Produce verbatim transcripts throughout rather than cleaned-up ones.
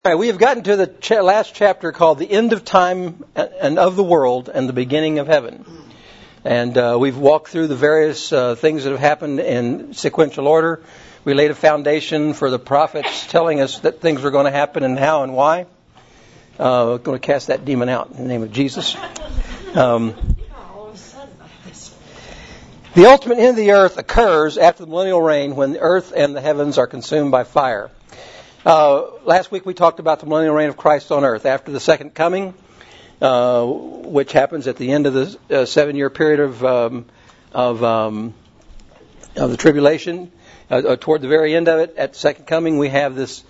All right, we have gotten to the cha- last chapter called The End of Time and of the World and the Beginning of Heaven. And uh, we've walked through the various uh, things that have happened in sequential order. We laid a foundation for the prophets telling us that things were going to happen and how and why. Uh, we're going to cast that demon out in the name of Jesus. Um, the ultimate end of the earth occurs after the millennial reign when the earth and the heavens are consumed by fire. Uh, last week we talked about the millennial reign of Christ on earth after the second coming, uh, which happens at the end of the uh, seven-year period of um, of, um, of the tribulation. Uh, uh, toward the very end of it, at the second coming, we have this.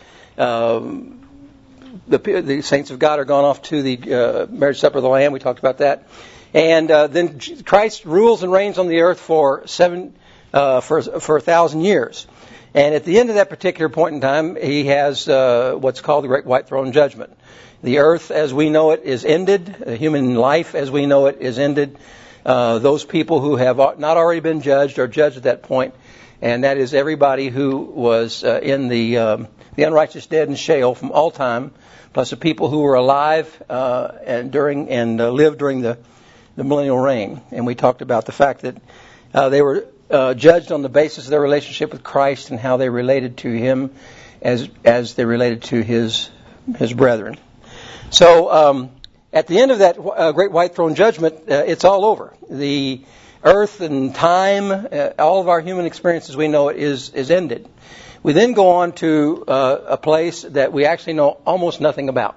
Um, the, the saints of God are gone off to the uh, marriage supper of the Lamb. We talked about that, and uh, then Christ rules and reigns on the earth for seven uh, for for a thousand years. And at the end of that particular point in time, he has uh, what's called the Great White Throne Judgment. The earth as we know it is ended. Human life as we know it is ended. Uh, those people who have not already been judged are judged at that point. And that is everybody who was uh, in the um, the unrighteous dead in Sheol from all time, plus the people who were alive uh, and during and uh, lived during the, the millennial reign. And we talked about the fact that uh, they were Uh, judged on the basis of their relationship with Christ and how they related to Him as as they related to His His brethren. So um, at the end of that uh, Great White Throne Judgment, uh, it's all over. The earth and time, uh, all of our human experiences we know it is is ended. We then go on to uh, a place that we actually know almost nothing about.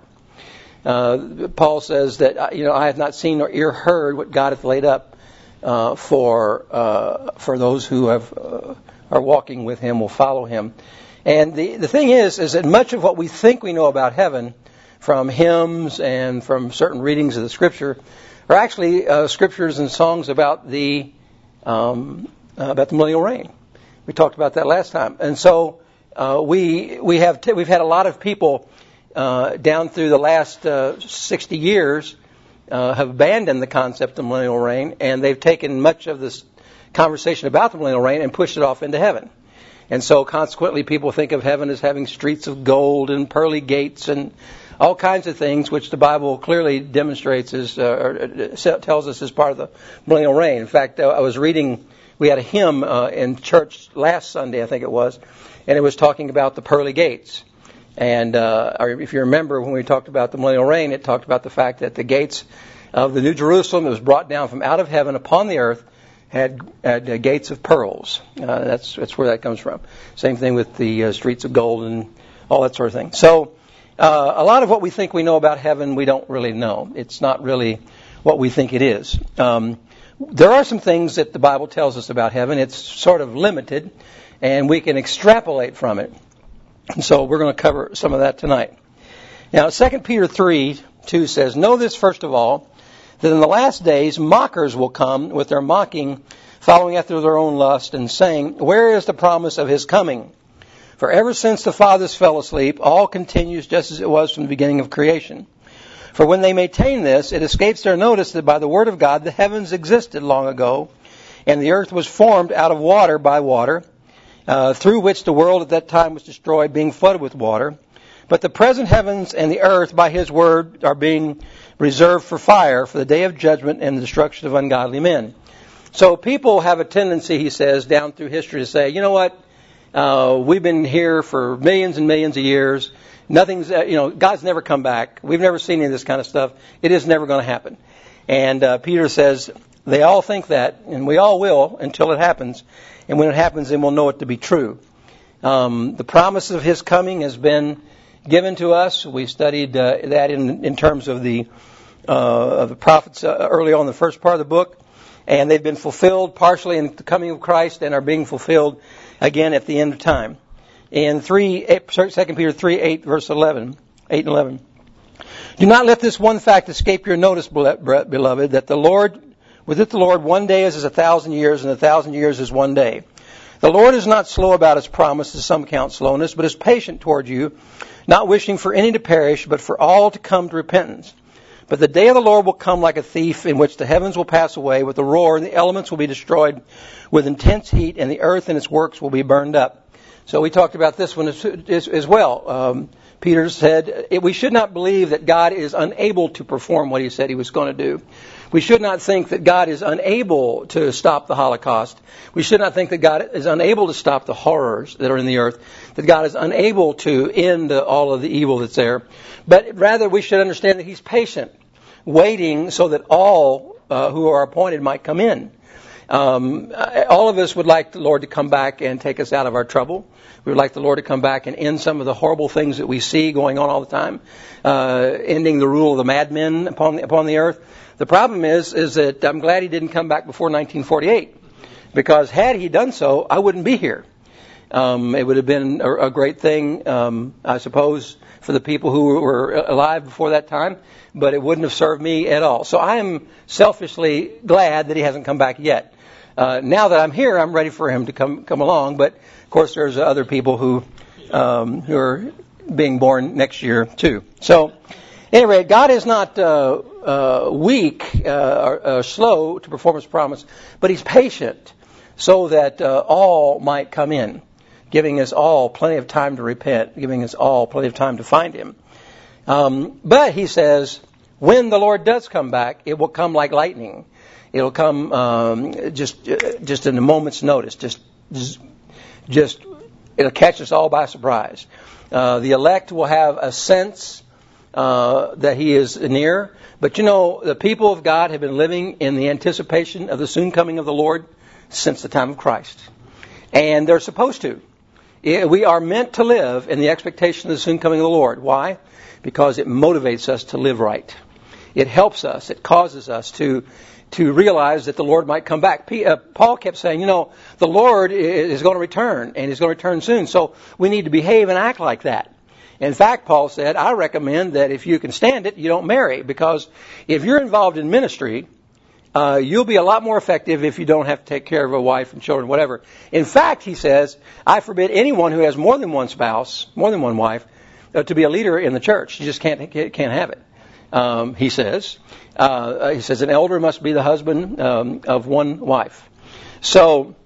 Uh, Paul says that uh, you know I have not seen nor ear heard what God hath laid up. Uh, for uh, for those who have uh, are walking with Him, will follow Him. And the the thing is, is that much of what we think we know about heaven, from hymns and from certain readings of the Scripture, are actually uh, scriptures and songs about the um, uh, about the millennial reign. We talked about that last time, and so uh, we we have t- we've had a lot of people uh, down through the last uh, sixty years. Uh, have abandoned the concept of millennial reign, and they've taken much of this conversation about the millennial reign and pushed it off into heaven. And so consequently people think of heaven as having streets of gold and pearly gates and all kinds of things, which the Bible clearly demonstrates as, uh, or tells us as part of the millennial reign. In fact, uh, I was reading, we had a hymn uh, in church last Sunday, I think it was, and it was talking about the pearly gates. And uh, if you remember when we talked about the millennial reign, it talked about the fact that the gates of the New Jerusalem that was brought down from out of heaven upon the earth had, had uh, gates of pearls. Uh, that's that's where that comes from. Same thing with the uh, streets of gold and all that sort of thing. So uh, a lot of what we think we know about heaven, we don't really know. It's not really what we think it is. Um, there are some things that the Bible tells us about heaven. It's sort of limited, and we can extrapolate from it. And so we're going to cover some of that tonight. Now, Second Peter three two says, "Know this first of all, that in the last days mockers will come with their mocking, following after their own lust, and saying, Where is the promise of His coming? For ever since the fathers fell asleep, all continues just as it was from the beginning of creation. For when they maintain this, it escapes their notice that by the word of God the heavens existed long ago, and the earth was formed out of water by water, Uh, through which the world at that time was destroyed, being flooded with water. But the present heavens and the earth by His word are being reserved for fire, for the day of judgment and the destruction of ungodly men." So people have a tendency, he says, down through history to say, you know what, uh, we've been here for millions and millions of years. Nothing's, uh, you know, God's never come back. We've never seen any of this kind of stuff. It is never going to happen. And uh, Peter says, they all think that, and we all will until it happens. And when it happens, then we'll know it to be true. Um, the promise of His coming has been given to us. We studied uh, that in, in terms of the uh, of the prophets uh, early on in the first part of the book, and they've been fulfilled partially in the coming of Christ, and are being fulfilled again at the end of time. In three, Second Peter three eight verse eleven, eight and eleven. "Do not let this one fact escape your notice, beloved, that the Lord." With it the Lord, one day is as a thousand years, and a thousand years is one day. The Lord is not slow about His promise, as some count slowness, but is patient toward you, not wishing for any to perish, but for all to come to repentance. But the day of the Lord will come like a thief, in which the heavens will pass away with a roar, and the elements will be destroyed with intense heat, and the earth and its works will be burned up. So we talked about this one as, as, as well. Um, Peter said, we should not believe that God is unable to perform what he said he was going to do. We should not think that God is unable to stop the Holocaust. We should not think that God is unable to stop the horrors that are in the earth, that God is unable to end all of the evil that's there. But rather, we should understand that he's patient, waiting so that all uh, who are appointed might come in. Um, all of us would like the Lord to come back and take us out of our trouble. We would like the Lord to come back and end some of the horrible things that we see going on all the time, uh, ending the rule of the madmen upon the, upon the earth. The problem is, is that I'm glad he didn't come back before nineteen forty-eight, because had he done so, I wouldn't be here. Um, it would have been a, a great thing, um, I suppose, for the people who were alive before that time, but it wouldn't have served me at all. So I am selfishly glad that he hasn't come back yet. Uh, now that I'm here, I'm ready for him to come come along. But of course, there's other people who um, who are being born next year too. So, anyway, God is not uh, uh, weak uh, or uh, slow to perform His promise, but He's patient so that uh, all might come in, giving us all plenty of time to repent, giving us all plenty of time to find Him. Um, but He says, when the Lord does come back, it will come like lightning. It'll come um, just just in a moment's notice. Just, just it'll catch us all by surprise. Uh, the elect will have a sense uh, that He is near. But you know, the people of God have been living in the anticipation of the soon coming of the Lord since the time of Christ. And they're supposed to. We are meant to live in the expectation of the soon coming of the Lord. Why? Because it motivates us to live right. It helps us. It causes us to to realize that the Lord might come back. Paul kept saying, you know, the Lord is going to return, and He's going to return soon. So we need to behave and act like that. In fact, Paul said, I recommend that if you can stand it, you don't marry. Because if you're involved in ministry, uh, you'll be a lot more effective if you don't have to take care of a wife and children, whatever. In fact, he says, I forbid anyone who has more than one spouse, more than one wife, uh, to be a leader in the church. You just can't can't have it. Um, he says, uh, he says, an elder must be the husband um, of one wife. So,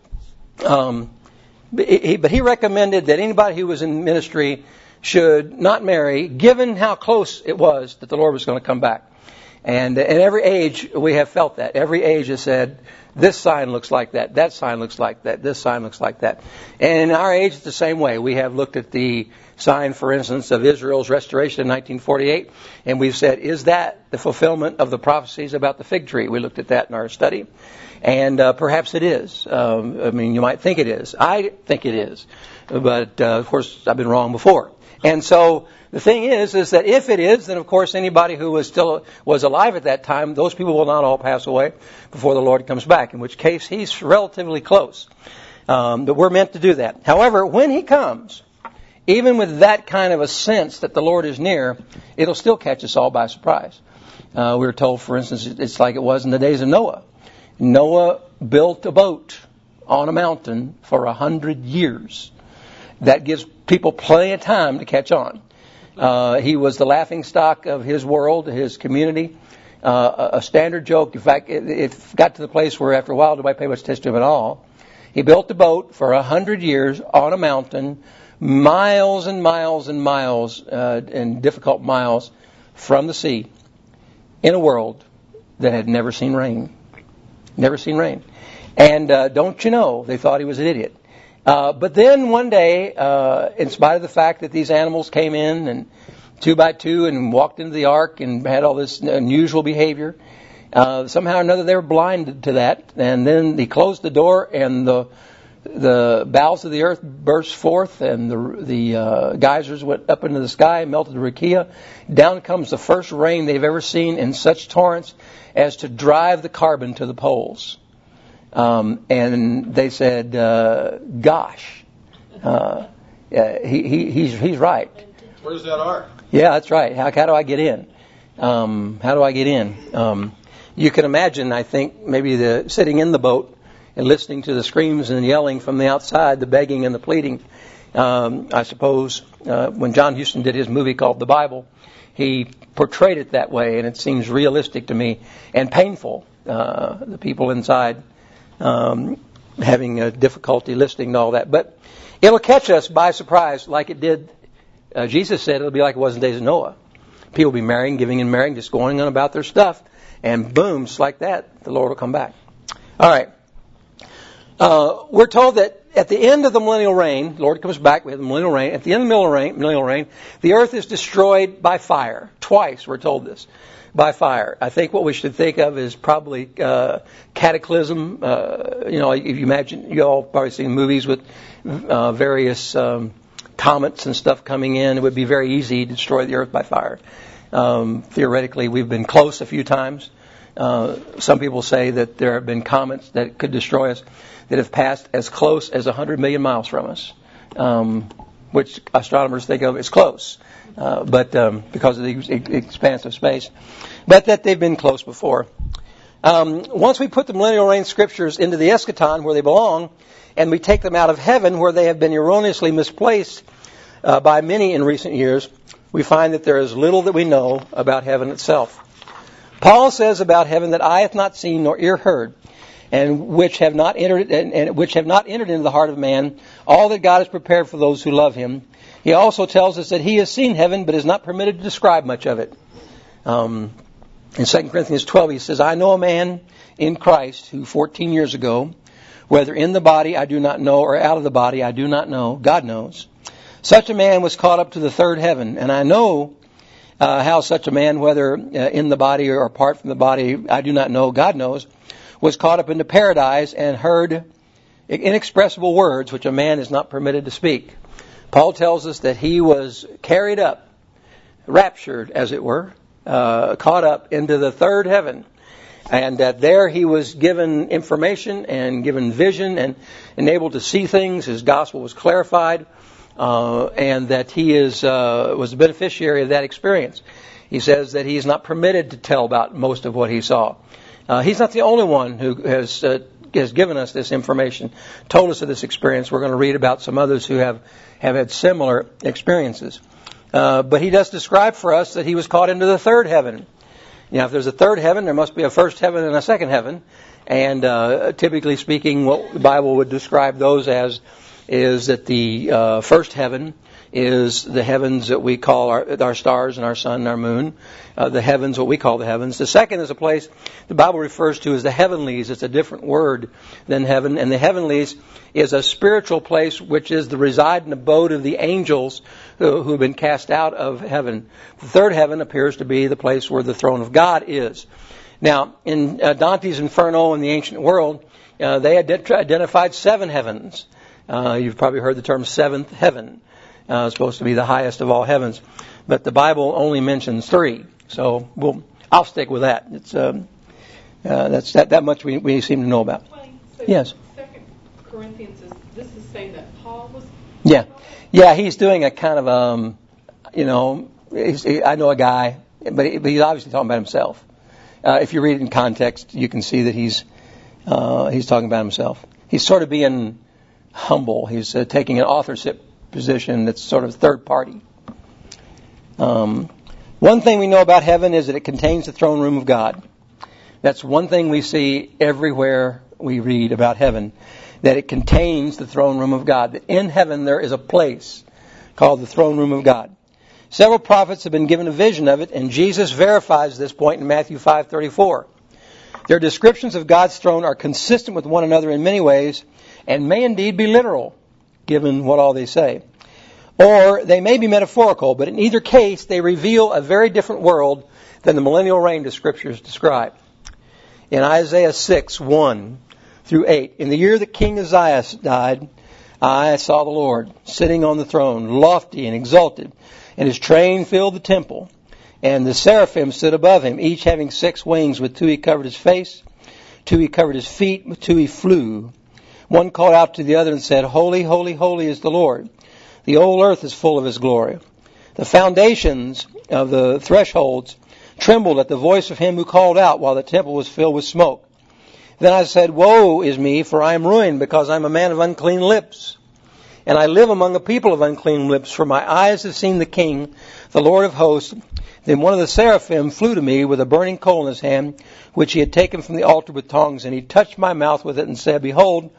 um, but, he, but he recommended that anybody who was in ministry should not marry, given how close it was that the Lord was going to come back. And in every age, we have felt that. Every age has said, this sign looks like that, that sign looks like that, this sign looks like that. And in our age, it's the same way. We have looked at the sign, for instance, of Israel's restoration in nineteen forty-eight, and we've said, is that the fulfillment of the prophecies about the fig tree? We looked at that in our study, and uh, perhaps it is. Um, I mean, you might think it is. I think it is. But, uh, of course, I've been wrong before. And so the thing is, is that if it is, then of course anybody who was still was alive at that time, those people will not all pass away before the Lord comes back, in which case He's relatively close. Um, but we're meant to do that. However, when He comes, even with that kind of a sense that the Lord is near, it'll still catch us all by surprise. Uh, we were told, for instance, it's like it was in the days of Noah. Noah built a boat on a mountain for a hundred years. That gives people plenty of time to catch on. Uh, he was the laughingstock of his world, his community. Uh, a standard joke. In fact, it, it got to the place where after a while nobody paid much attention to him at all. He built a boat for a hundred years on a mountain, miles and miles and miles, uh, and difficult miles from the sea, in a world that had never seen rain. Never seen rain. And uh, don't you know, they thought he was an idiot. Uh, but then one day, uh, in spite of the fact that these animals came in and two by two and walked into the ark and had all this unusual behavior, uh, somehow or another they were blinded to that. And then he closed the door, and the the bowels of the earth burst forth, and the the uh, geysers went up into the sky, melted the rakia. Down comes the first rain they've ever seen in such torrents as to drive the carbon to the poles. Um, and they said, uh, gosh, uh, he, he, he's, he's right. Where's that ark? Yeah, that's right. How, how do I get in? Um, how do I get in? Um, you can imagine, I think, maybe the sitting in the boat and listening to the screams and yelling from the outside, the begging and the pleading. Um, I suppose uh, when John Huston did his movie called The Bible, he portrayed it that way, and it seems realistic to me and painful. Uh, the people inside Um, having a difficulty listening to all that. But It'll catch us by surprise like it did. Uh, Jesus said it'll be like it was in the days of Noah. People will be marrying, giving and marrying, just going on about their stuff. And boom, just like that, the Lord will come back. All right. Uh, we're told that at the end of the millennial reign, the Lord comes back, we have the millennial reign. At the end of the millennial reign, millennial reign, the earth is destroyed by fire. Twice we're told this. By fire. I think what we should think of is probably uh, cataclysm. Uh, you know, if you imagine, you all probably seen movies with uh, various um, comets and stuff coming in. It would be very easy to destroy the earth by fire. Um, theoretically, we've been close a few times. Uh, some people say that there have been comets that could destroy us that have passed as close as one hundred million miles from us, um, which astronomers think of as close, uh, but um, because of the ex- expanse of space. But that they've been close before. Um, once we put the millennial reign scriptures into the eschaton where they belong, and we take them out of heaven where they have been erroneously misplaced uh, by many in recent years, we find that there is little that we know about heaven itself. Paul says about heaven that eye hath not seen nor ear heard, and which have not entered and, and which have not entered into the heart of man, all that God has prepared for those who love Him. He also tells us that He has seen heaven, but is not permitted to describe much of it. Um, in Second Corinthians twelve, he says, I know a man in Christ who fourteen years ago, whether in the body I do not know, or out of the body I do not know, God knows. Such a man was caught up to the third heaven, and I know uh, how such a man, whether uh, in the body or apart from the body, I do not know, God knows, was caught up into paradise and heard inexpressible words which a man is not permitted to speak. Paul tells us that he was carried up, raptured, as it were, uh, caught up into the third heaven. And that there he was given information and given vision and enabled to see things. His gospel was clarified. Uh, and that he is uh, was a beneficiary of that experience. He says that he is not permitted to tell about most of what he saw. Uh, he's not the only one who has uh, has given us this information, told us of this experience. We're going to read about some others who have, have had similar experiences. Uh, but he does describe for us that he was caught into the third heaven. You know, if there's a third heaven, there must be a first heaven and a second heaven. And uh, typically speaking, what the Bible would describe those as is that the uh, first heaven is the heavens that we call our, our stars and our sun and our moon. Uh, the heavens, what we call the heavens. The second is a place the Bible refers to as the heavenlies. It's a different word than heaven. And the heavenlies is a spiritual place which is the reside and abode of the angels who, who have been cast out of heaven. The third heaven appears to be the place where the throne of God is. Now, in uh, Dante's Inferno in the ancient world, uh, they had identified seven heavens. Uh, you've probably heard the term seventh heaven. Uh, it's supposed to be the highest of all heavens. But the Bible only mentions three. So we'll, I'll stick with that. It's um, uh, that's that, that much we, we seem to know about. So yes. Second Corinthians, is, this is saying that Paul was... Yeah. Yeah, he's doing a kind of, um, you know, he's, he, I know a guy, but, he, but he's obviously talking about himself. Uh, if you read it in context, you can see that he's uh, he's talking about himself. He's sort of being humble. He's uh, taking an authorship position that's sort of third party. Um, one thing we know about heaven is that it contains the throne room of God. That's one thing we see everywhere we read about heaven, that it contains the throne room of God. That in heaven there is a place called the throne room of God. Several prophets have been given a vision of it, and Jesus verifies this point in Matthew five thirty-four. Their descriptions of God's throne are consistent with one another in many ways, and may indeed be literal, given what all they say. Or they may be metaphorical, but in either case, they reveal a very different world than the millennial reign the Scriptures describe. In Isaiah six, one through eight, in the year that King Uzziah died, I saw the Lord sitting on the throne, lofty and exalted, and his train filled the temple. And the seraphim stood above him, each having six wings. With two he covered his face, two he covered his feet, with two he flew. One called out to the other and said, Holy, holy, holy is the Lord. The whole earth is full of his glory. The foundations of the thresholds trembled at the voice of him who called out, while the temple was filled with smoke. Then I said, Woe is me, for I am ruined, because I am a man of unclean lips. And I live among a people of unclean lips, for my eyes have seen the King, the Lord of hosts. Then one of the seraphim flew to me with a burning coal in his hand, which he had taken from the altar with tongs, and he touched my mouth with it and said, Behold,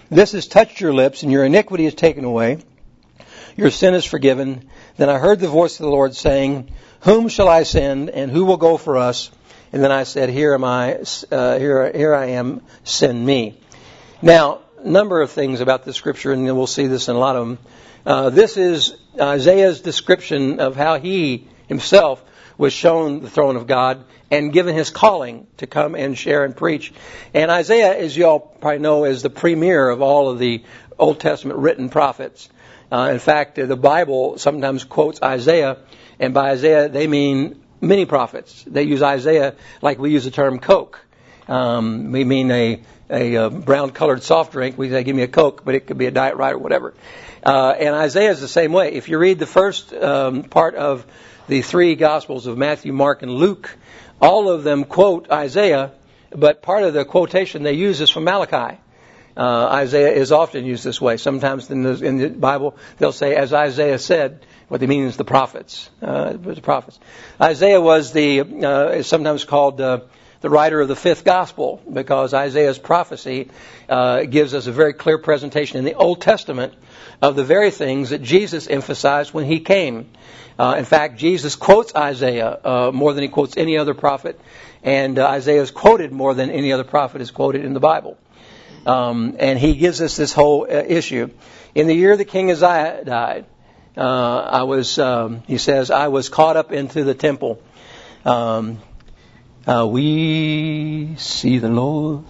This has touched your lips, and your iniquity is taken away. Your sin is forgiven. Then I heard the voice of the Lord saying, Whom shall I send, and who will go for us? And then I said, Here am I, uh, here, here I am, send me. Now, a number of things about this scripture, and we'll see this in a lot of them. Uh, this is Isaiah's description of how he himself was shown the throne of God and given his calling to come and share and preach. And Isaiah, as you all probably know, is the premier of all of the Old Testament written prophets. Uh, in fact, the Bible sometimes quotes Isaiah, and by Isaiah they mean many prophets. They use Isaiah like we use the term Coke. Um, we mean a, a, a brown-colored soft drink. We say, give me a Coke, but it could be a Diet Right or whatever. Uh, and Isaiah is the same way. If you read the first um, part of the three Gospels of Matthew, Mark, and Luke, all of them quote Isaiah, but part of the quotation they use is from Malachi. Uh, Isaiah is often used this way. Sometimes in the, in the Bible, they'll say, as Isaiah said. What they mean is the prophets. Uh, the prophets. Isaiah was the, uh, is sometimes called uh, the writer of the fifth gospel, because Isaiah's prophecy uh, gives us a very clear presentation in the Old Testament of the very things that Jesus emphasized when he came. Uh, in fact, Jesus quotes Isaiah uh, more than he quotes any other prophet, and uh, Isaiah is quoted more than any other prophet is quoted in the Bible. Um, and he gives us this whole uh, issue. In the year the king Uzziah died, uh, I was, um, he says, I was caught up into the temple. Um, uh, we see the Lord.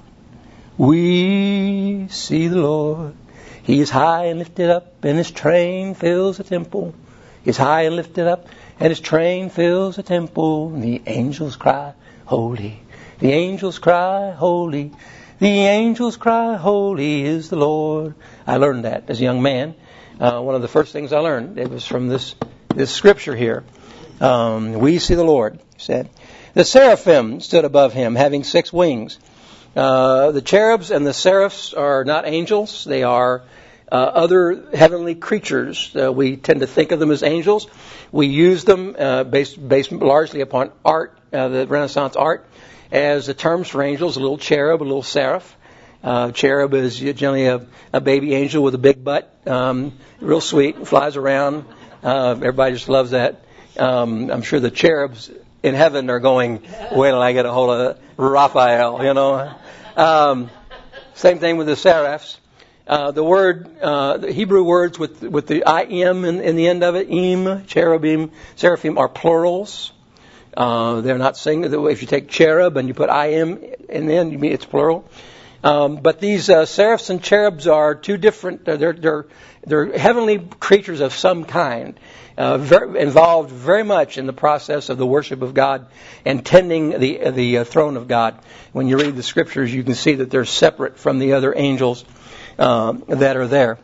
We see the Lord. He is high and lifted up, and his train fills the temple. He is high and lifted up, and his train fills the temple. And the angels cry, holy. The angels cry, holy. The angels cry, holy is the Lord. I learned that as a young man. Uh, one of the first things I learned, it was from this this scripture here. Um, we see the Lord, he said. The seraphim stood above him, having six wings. Uh, the cherubs and the seraphs are not angels. They are uh, other heavenly creatures. Uh, we tend to think of them as angels. We use them uh, based, based largely upon art, uh, the Renaissance art, as the terms for angels, a little cherub, a little seraph. Uh, cherub is generally a, a baby angel with a big butt, um, real sweet, flies around. Uh, everybody just loves that. Um, I'm sure the cherubs in heaven are going, wait till I get a hold of Raphael, you know. Um, same thing with the seraphs. Uh, the word, uh, the Hebrew words with with the I M in, in the end of it, im, cherubim, seraphim are plurals. Uh, they're not singular. If you take cherub and you put I M in the end, you mean it's plural. Um, but these uh, seraphs and cherubs are two different. They're they're they're heavenly creatures of some kind, uh, very, involved very much in the process of the worship of God and tending the the uh, throne of God. When you read the scriptures, you can see that they're separate from the other angels uh, that are there.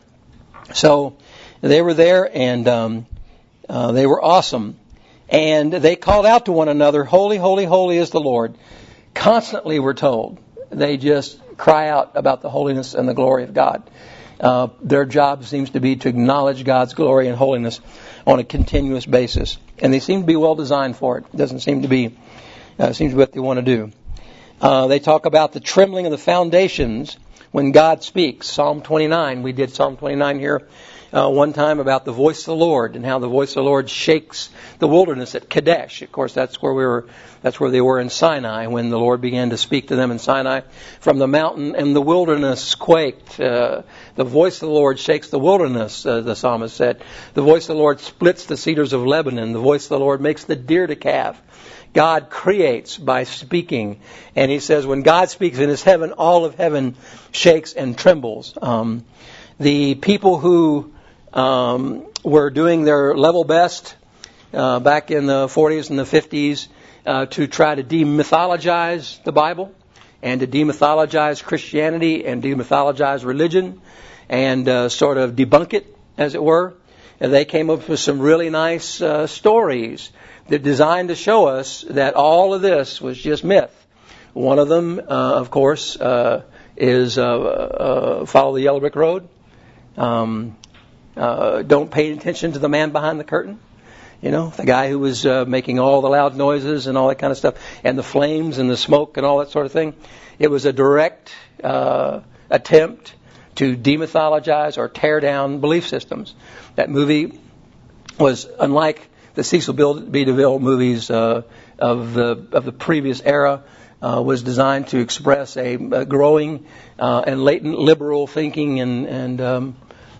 So they were there, and um, uh, they were awesome. And they called out to one another, holy, holy, holy is the Lord. Constantly, we're told. They just cry out about the holiness and the glory of God. Uh, their job seems to be to acknowledge God's glory and holiness on a continuous basis. And they seem to be well designed for it. It doesn't seem to be, uh, seems to be what they want to do. Uh, they talk about the trembling of the foundations when God speaks. Psalm twenty-nine, we did Psalm twenty-nine here uh, one time about the voice of the Lord and how the voice of the Lord shakes the wilderness at Kadesh. Of course, that's where we were. That's where they were in Sinai when the Lord began to speak to them in Sinai from the mountain, and the wilderness quaked. Uh, the voice of the Lord shakes the wilderness, uh, the psalmist said. The voice of the Lord splits the cedars of Lebanon. The voice of the Lord makes the deer to calve. God creates by speaking. And he says when God speaks in his heaven, all of heaven shakes and trembles. Um, the people who um, were doing their level best uh, back in the forties and the fifties uh, to try to demythologize the Bible and to demythologize Christianity and demythologize religion and uh, sort of debunk it, as it were, and they came up with some really nice uh, stories. They're designed to show us that all of this was just myth. One of them, uh, of course, uh, is uh, uh, follow the yellow brick road. Um, uh, don't pay attention to the man behind the curtain. You know, the guy who was uh, making all the loud noises and all that kind of stuff, and the flames and the smoke and all that sort of thing. It was a direct uh, attempt to demythologize or tear down belief systems. That movie was unlike the Cecil B. DeVille movies uh, of the of the previous era. Uh, was designed to express a, a growing uh, and latent liberal thinking, and and um,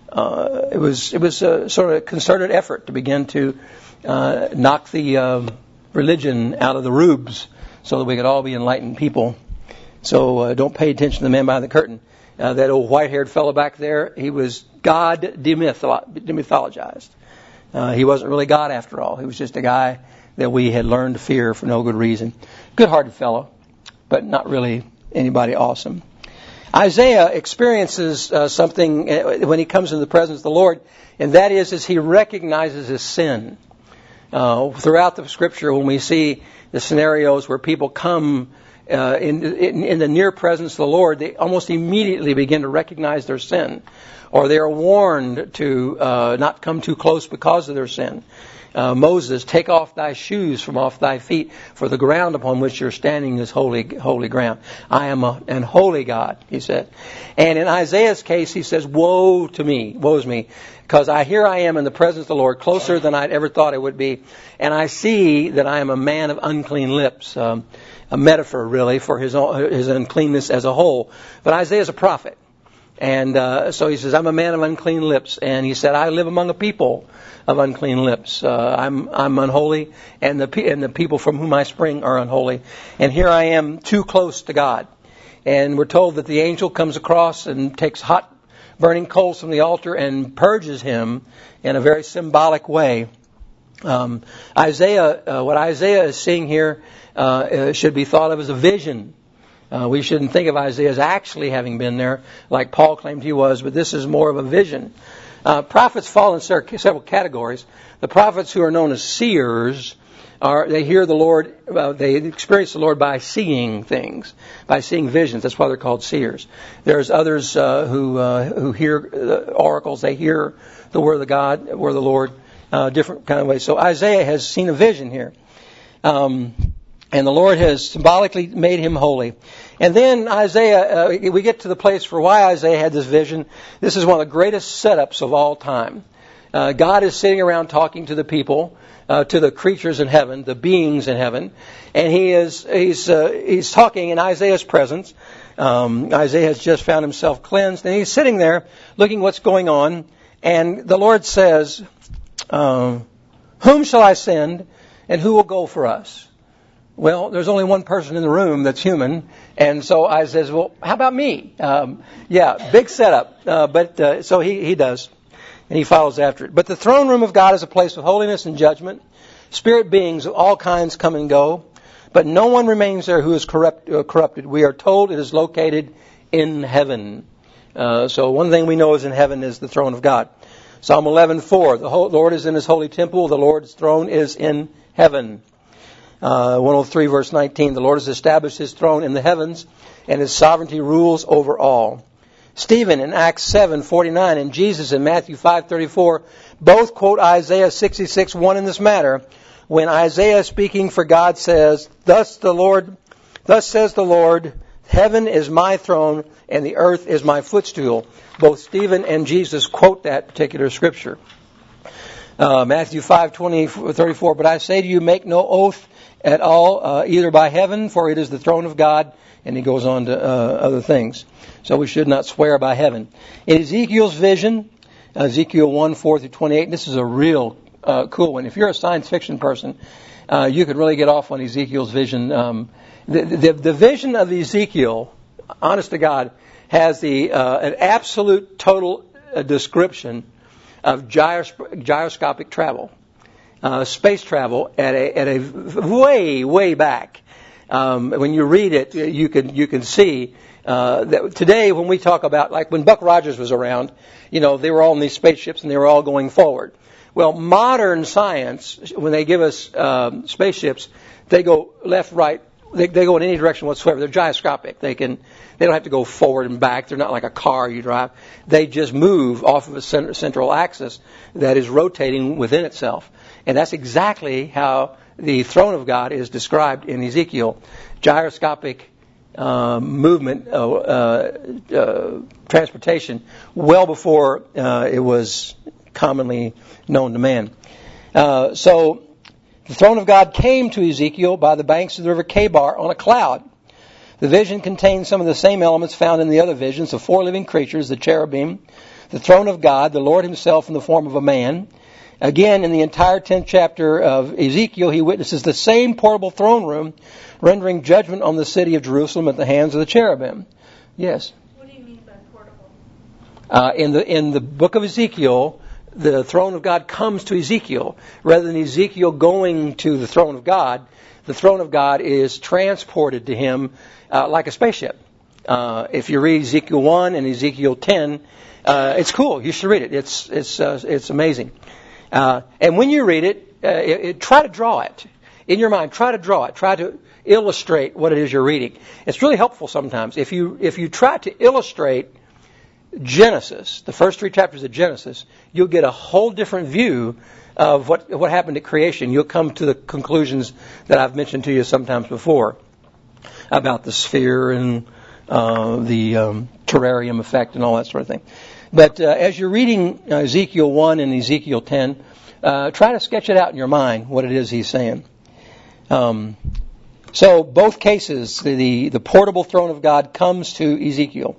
uh, it was it was a sort of a concerted effort to begin to uh, knock the uh, religion out of the rubes, so that we could all be enlightened people. So uh, don't pay attention to the man behind the curtain. Uh, that old white-haired fellow back there, he was God demytholo- demythologized. Uh, he wasn't really God after all. He was just a guy that we had learned to fear for no good reason. Good-hearted fellow, but not really anybody awesome. Isaiah experiences uh, something when he comes into the presence of the Lord, and that is, is he recognizes his sin. Uh, throughout the Scripture, when we see the scenarios where people come uh, in, in, in the near presence of the Lord, they almost immediately begin to recognize their sin, or they are warned to uh, not come too close because of their sin. Uh, Moses, take off thy shoes from off thy feet, for the ground upon which you're standing is holy, holy ground. I am a, an holy God, he said. And in Isaiah's case, he says, woe to me, woe's me, because I here I am in the presence of the Lord, closer than I'd ever thought I would be, and I see that I am a man of unclean lips. Um, a metaphor, really, for his his uncleanness as a whole. But Isaiah's a prophet. And uh, so he says, I'm a man of unclean lips. And he said, I live among a people of unclean lips. Uh, I'm I'm unholy, and the pe- and the people from whom I spring are unholy. And here I am too close to God. And we're told that the angel comes across and takes hot burning coals from the altar and purges him in a very symbolic way. Um, Isaiah, uh, what Isaiah is seeing here uh, should be thought of as a vision. Uh, we shouldn't think of Isaiah as actually having been there like Paul claimed he was, but this is more of a vision. Uh, prophets fall in several categories. The prophets who are known as seers, are they hear the Lord, uh, they experience the Lord by seeing things, by seeing visions. That's why they're called seers. There's others uh, who uh, who hear uh, oracles. They hear the word of the God, word of the Lord, uh, different kind of ways. So Isaiah has seen a vision here. Um, And the Lord has symbolically made him holy. And then Isaiah, uh, we get to the place for why Isaiah had this vision. This is one of the greatest setups of all time. Uh, God is sitting around talking to the people, uh, to the creatures in heaven, the beings in heaven, and he is he's uh, he's talking in Isaiah's presence. Um, Isaiah has just found himself cleansed, and he's sitting there looking what's going on. And the Lord says, um, "Whom shall I send, and who will go for us?" Well, there's only one person in the room that's human, and so I says, well, how about me? Um, yeah, big setup, uh, but uh, so he, he does, and he follows after it. But the throne room of God is a place of holiness and judgment. Spirit beings of all kinds come and go, but no one remains there who is corrupt, uh, corrupted. We are told it is located in heaven. Uh, so one thing we know is in heaven is the throne of God. Psalm eleven four, the Lord is in his holy temple, the Lord's throne is in heaven. Uh, one oh three verse nineteen, the Lord has established his throne in the heavens, and his sovereignty rules over all. Stephen in Acts seven forty-nine and Jesus in Matthew five thirty-four both quote Isaiah sixty-six one in this matter, when Isaiah speaking for God says, Thus the Lord, thus says the Lord, heaven is my throne and the earth is my footstool. Both Stephen and Jesus quote that particular scripture. Uh, Matthew five twenty thirty-four, but I say to you, make no oath at all, uh, either by heaven, for it is the throne of God, and he goes on to uh, other things. So we should not swear by heaven. In Ezekiel's vision, Ezekiel one four through twenty-eight, this is a real uh, cool one. If you're a science fiction person, uh, you could really get off on Ezekiel's vision. Um, the, the, the vision of Ezekiel, honest to God, has the uh, an absolute total uh, description of gyros- gyroscopic travel. Uh, space travel at a at a way way back. Um, when you read it, you can you can see uh, that today when we talk about, like when Buck Rogers was around, you know, they were all in these spaceships and they were all going forward. Well, modern science, when they give us um, spaceships, they go left, right. They, they go in any direction whatsoever. They're gyroscopic. They can. They don't have to go forward and back. They're not like a car you drive. They just move off of a center, central axis that is rotating within itself. And that's exactly how the throne of God is described in Ezekiel. Gyroscopic uh, movement, uh, uh, uh, transportation, well before uh, it was commonly known to man. Uh, so the throne of God came to Ezekiel by the banks of the river Kebar on a cloud. The vision contained some of the same elements found in the other visions, the four living creatures, the cherubim, the throne of God, the Lord himself in the form of a man. Again, in the entire tenth chapter of Ezekiel, he witnesses the same portable throne room, rendering judgment on the city of Jerusalem at the hands of the cherubim. Yes? What do you mean by portable? Uh, in the in the book of Ezekiel, the throne of God comes to Ezekiel. Rather than Ezekiel going to the throne of God, the throne of God is transported to him uh, like a spaceship. Uh, if you read Ezekiel one and Ezekiel ten, uh, it's cool. You should read it. It's it's uh, it's amazing. Uh, and when you read it, uh, it, it, try to draw it in your mind. Try to draw it. Try to illustrate what it is you're reading. It's really helpful sometimes. If you if you try to illustrate Genesis, the first three chapters of Genesis, you'll get a whole different view of what what happened at creation. You'll come to the conclusions that I've mentioned to you sometimes before about the sphere and uh, the um, terrarium effect and all that sort of thing. But uh, as you're reading uh, Ezekiel one and Ezekiel ten, uh, try to sketch it out in your mind, what it is he's saying. Um, so both cases, the, the portable throne of God comes to Ezekiel.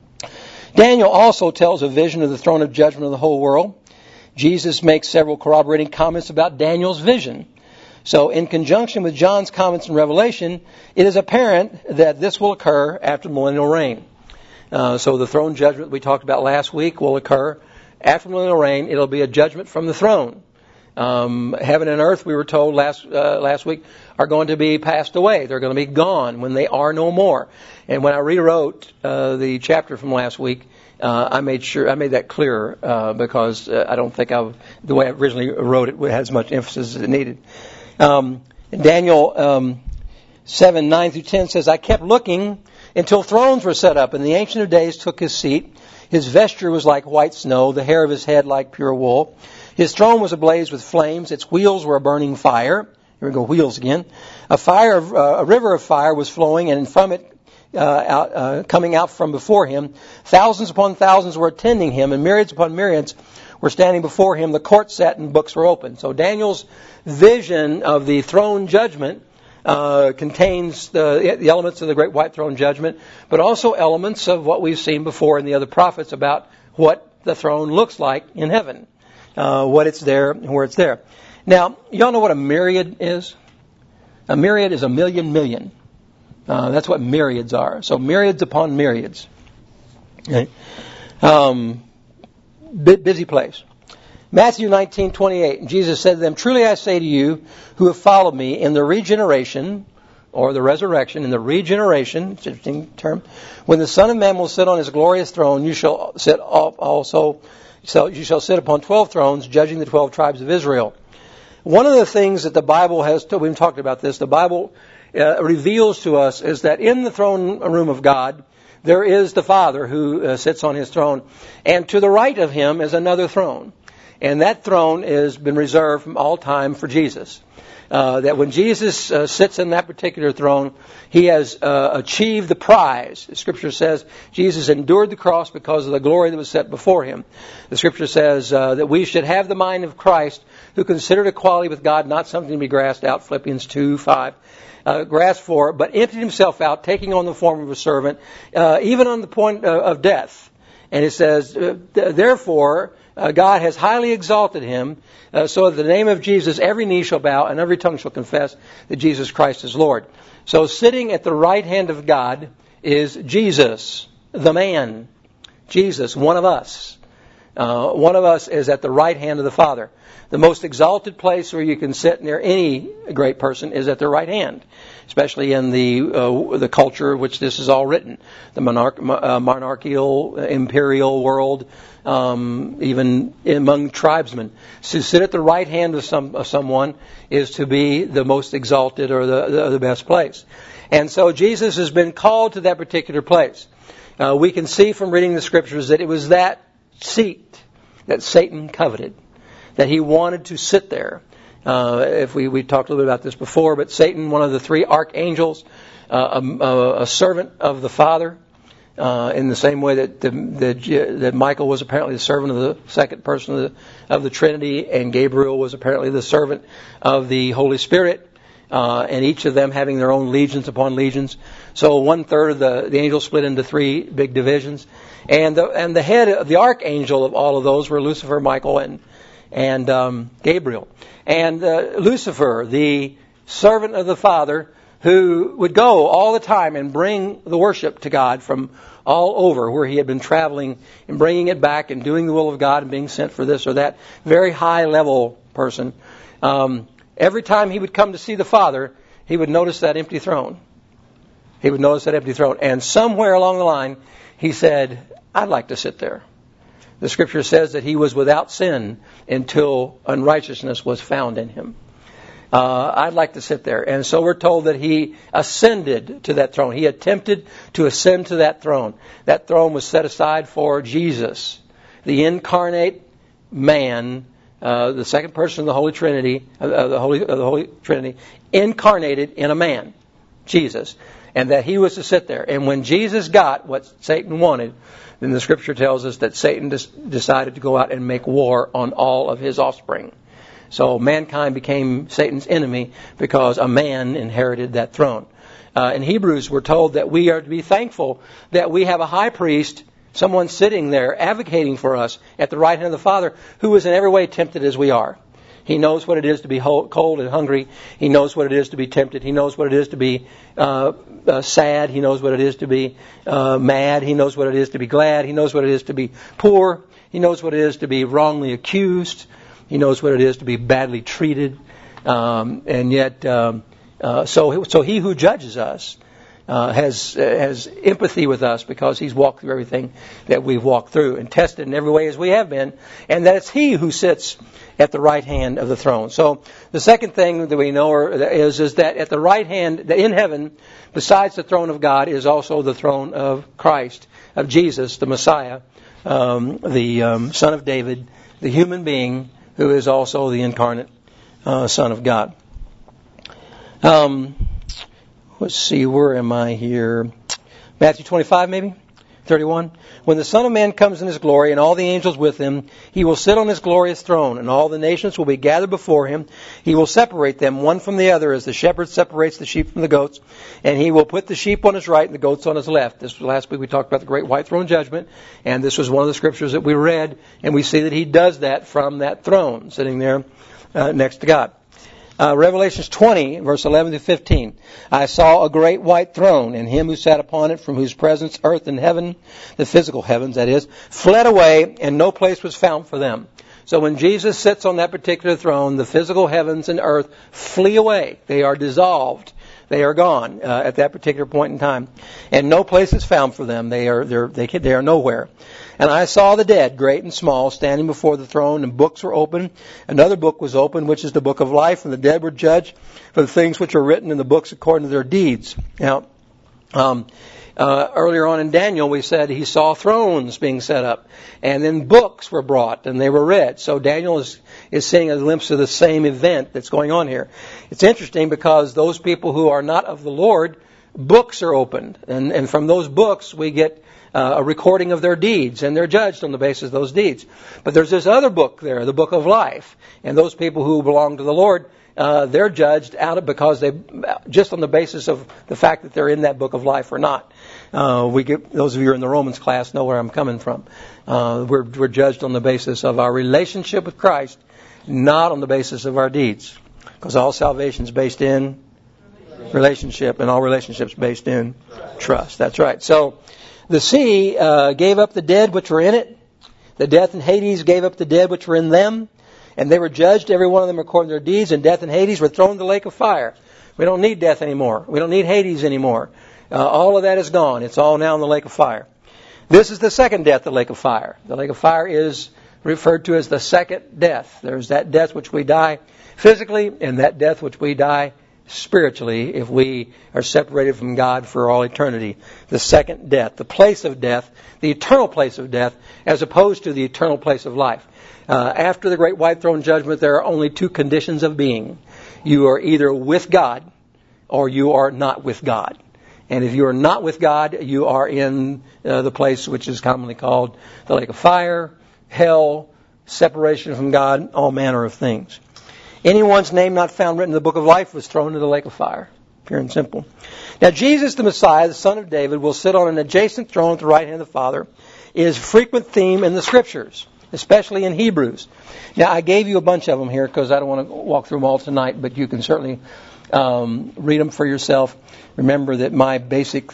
Daniel also tells a vision of the throne of judgment of the whole world. Jesus makes several corroborating comments about Daniel's vision. So in conjunction with John's comments in Revelation, it is apparent that this will occur after the millennial reign. Uh, so the throne judgment we talked about last week will occur after millennial reign. It'll be a judgment from the throne. Um, heaven and earth, we were told last uh, last week, are going to be passed away. They're going to be gone when they are no more. And when I rewrote uh, the chapter from last week, uh, I made sure I made that clearer uh, because uh, I don't think I the way I originally wrote it had as much emphasis as it needed. Um, Daniel um, seven nine through ten says, I kept looking until thrones were set up, and the Ancient of Days took his seat. His vesture was like white snow, the hair of his head like pure wool. His throne was ablaze with flames. Its wheels were a burning fire. Here we go, wheels again. A fire, of, uh, a river of fire was flowing, and from it, uh, out, uh, coming out from before him, thousands upon thousands were attending him, and myriads upon myriads were standing before him. The court sat, and books were open. So Daniel's vision of the throne judgment Uh, contains the, the elements of the great white throne judgment, but also elements of what we've seen before in the other prophets about what the throne looks like in heaven, uh, what it's there, and where it's there. Now, y'all know what a myriad is? A myriad is a million million. Uh, that's what myriads are. So myriads upon myriads. Okay. Um, busy place. Matthew nineteen twenty-eight, Jesus said to them, Truly I say to you, who have followed me in the regeneration, or the resurrection, in the regeneration, it's an interesting term, when the Son of Man will sit on his glorious throne, you shall sit also, so you shall sit upon twelve thrones, judging the twelve tribes of Israel. One of the things that the Bible has, we've talked about this, the Bible uh, reveals to us is that in the throne room of God, there is the Father who uh, sits on his throne, and to the right of him is another throne. And that throne has been reserved from all time for Jesus. Uh, that when Jesus uh, sits in that particular throne, he has uh, achieved the prize. The Scripture says Jesus endured the cross because of the glory that was set before him. The Scripture says uh, that we should have the mind of Christ, who considered equality with God not something to be grasped out, Philippians two five. Uh, grasped for, but emptied himself out, taking on the form of a servant, uh, even on the point uh, of death. And it says, uh, therefore, Uh, God has highly exalted him, uh, so that the name of Jesus every knee shall bow and every tongue shall confess that Jesus Christ is Lord. So sitting at the right hand of God is Jesus, the man. Jesus, one of us. Uh, one of us is at the right hand of the Father. The most exalted place where you can sit near any great person is at their right hand, especially in the uh, the culture in which this is all written, the monarch, uh, monarchical, uh, imperial world, um, even among tribesmen. To sit at the right hand of some of someone is to be the most exalted or the, the, the best place. And so Jesus has been called to that particular place. Uh, we can see from reading the Scriptures that it was that seat that Satan coveted, that he wanted to sit there. Uh, if we, we talked a little bit about this before, but Satan, one of the three archangels, uh, a, a servant of the Father, uh, in the same way that, the, that that Michael was apparently the servant of the second person of the, of the Trinity, and Gabriel was apparently the servant of the Holy Spirit. Uh, and each of them having their own legions upon legions. So one third of the, the angels split into three big divisions. And the, and the head of the archangel of all of those were Lucifer, Michael, and, and um, Gabriel. And uh, Lucifer, the servant of the Father, who would go all the time and bring the worship to God from all over where he had been traveling and bringing it back and doing the will of God and being sent for this or that. Very high level person. Um, Every time he would come to see the Father, he would notice that empty throne. He would notice that empty throne. And somewhere along the line, he said, I'd like to sit there. The Scripture says that he was without sin until unrighteousness was found in him. Uh, I'd like to sit there. And so we're told that he ascended to that throne. He attempted to ascend to that throne. That throne was set aside for Jesus, the incarnate man, Uh, the second person of the Holy Trinity, uh, the Holy, uh, the Holy Trinity, incarnated in a man, Jesus, and that he was to sit there. And when Jesus got what Satan wanted, then the Scripture tells us that Satan des- decided to go out and make war on all of his offspring. So mankind became Satan's enemy because a man inherited that throne. Uh, in Hebrews, we're told that we are to be thankful that we have a high priest, someone sitting there advocating for us at the right hand of the Father, who is in every way tempted as we are. He knows what it is to be cold and hungry. He knows what it is to be tempted. He knows what it is to be uh, uh, sad. He knows what it is to be uh, mad. He knows what it is to be glad. He knows what it is to be poor. He knows what it is to be wrongly accused. He knows what it is to be badly treated. Um, and yet, um, uh, so so he who judges us Uh, has uh, has empathy with us because he's walked through everything that we've walked through and tested in every way as we have been, and that it's he who sits at the right hand of the throne. So the second thing that we know is is that at the right hand, that in heaven, besides the throne of God, is also the throne of Christ, of Jesus, the Messiah, um, the um, Son of David, the human being who is also the incarnate uh, Son of God. Um. Let's see, where am I here? Matthew twenty-five, maybe? thirty-one. When the Son of Man comes in His glory and all the angels with Him, He will sit on His glorious throne, and all the nations will be gathered before Him. He will separate them one from the other as the shepherd separates the sheep from the goats, and He will put the sheep on His right and the goats on His left. This was last week we talked about the great white throne judgment, and this was one of the scriptures that we read, and we see that He does that from that throne, sitting there uh, next to God. Uh, Revelations twenty, verse eleven to fifteen. I saw a great white throne, and Him who sat upon it, from whose presence earth and heaven, the physical heavens that is, fled away, and no place was found for them. So when Jesus sits on that particular throne, the physical heavens and earth flee away. They are dissolved. They are gone uh, at that particular point in time, and no place is found for them. They are they're, they they are nowhere. And I saw the dead, great and small, standing before the throne, and books were open. Another book was opened, which is the book of life, and the dead were judged for the things which are written in the books according to their deeds. Now, um, uh, earlier on in Daniel, we said he saw thrones being set up, and then books were brought, and they were read. So Daniel is, is seeing a glimpse of the same event that's going on here. It's interesting because those people who are not of the Lord, books are opened, and, and from those books we get Uh, a recording of their deeds, and they're judged on the basis of those deeds. But there's this other book there, the book of life, and those people who belong to the Lord, uh, they're judged out of because they just on the basis of the fact that they're in that book of life or not. Uh, we get those of you who are in the Romans class know where I'm coming from. Uh, we're, we're judged on the basis of our relationship with Christ, not on the basis of our deeds, because all salvation is based in relationship, and all relationships based in trust. That's right. So. The sea uh, gave up the dead which were in it. The death and Hades gave up the dead which were in them. And they were judged, every one of them according to their deeds. And death and Hades were thrown into the lake of fire. We don't need death anymore. We don't need Hades anymore. Uh, all of that is gone. It's all now in the lake of fire. This is the second death, the lake of fire. The lake of fire is referred to as the second death. There's that death which we die physically, and that death which we die spiritually if we are separated from God for all eternity. The second death, the place of death, the eternal place of death, as opposed to the eternal place of life. Uh, after the great white throne judgment, there are only two conditions of being. You are either with God or you are not with God. And if you are not with God, you are in uh, the place which is commonly called the lake of fire, hell, separation from God, all manner of things. Anyone's name not found written in the book of life was thrown into the lake of fire. Pure and simple. Now, Jesus the Messiah, the Son of David, will sit on an adjacent throne at the right hand of the Father, is a frequent theme in the Scriptures, especially in Hebrews. Now, I gave you a bunch of them here because I don't want to walk through them all tonight, but you can certainly um, read them for yourself. Remember that my basic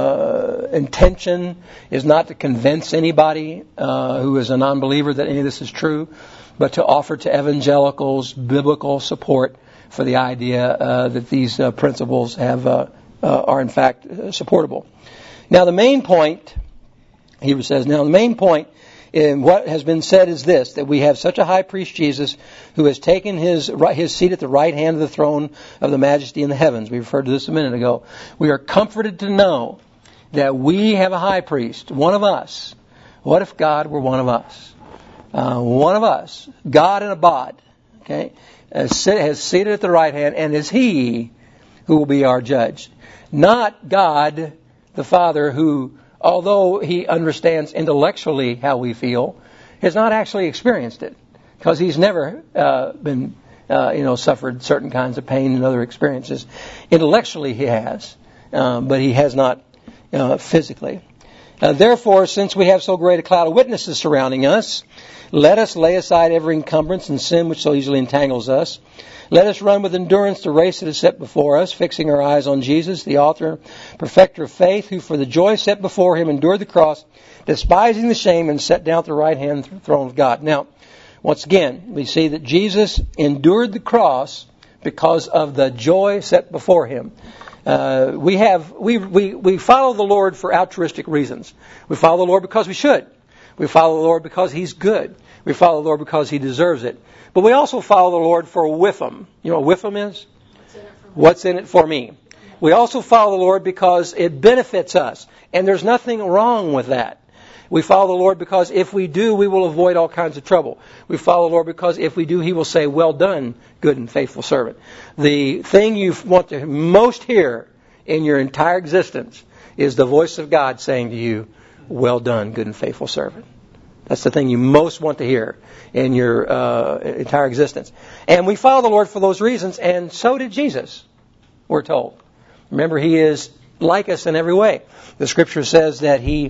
uh, intention is not to convince anybody uh, who is a non-believer that any of this is true, but to offer to evangelicals biblical support for the idea uh, that these uh, principles have uh, uh, are in fact uh, supportable. Now, the main point, Hebrews says, now the main point in what has been said is this, that we have such a high priest, Jesus, who has taken his his seat at the right hand of the throne of the majesty in the heavens. We referred to this a minute ago. We are comforted to know that we have a high priest, one of us. What if God were one of us? Uh, one of us, God in a bod, okay, has, sit, has seated at the right hand, and is He who will be our judge. Not God, the Father, who, although He understands intellectually how we feel, has not actually experienced it, because He's never uh, been, uh, you know, suffered certain kinds of pain and other experiences. Intellectually He has, uh, but He has not uh, physically. Uh, therefore, since we have so great a cloud of witnesses surrounding us, let us lay aside every encumbrance and sin which so easily entangles us. Let us run with endurance the race that is set before us, fixing our eyes on Jesus, the author, perfecter of faith, who for the joy set before Him endured the cross, despising the shame, and sat down at the right hand of the throne of God. Now, once again, we see that Jesus endured the cross because of the joy set before Him. Uh, we have we, we we follow the Lord for altruistic reasons. We follow the Lord because we should. We follow the Lord because He's good. We follow the Lord because He deserves it. But we also follow the Lord for whiffum. You know what whiffum is? What's in it for me? We also follow the Lord because it benefits us. And there's nothing wrong with that. We follow the Lord because if we do, we will avoid all kinds of trouble. We follow the Lord because if we do, He will say, well done, good and faithful servant. The thing you want to most hear in your entire existence is the voice of God saying to you, well done, good and faithful servant. That's the thing you most want to hear in your uh, entire existence. And we follow the Lord for those reasons, and so did Jesus, we're told. Remember, He is like us in every way. The Scripture says that He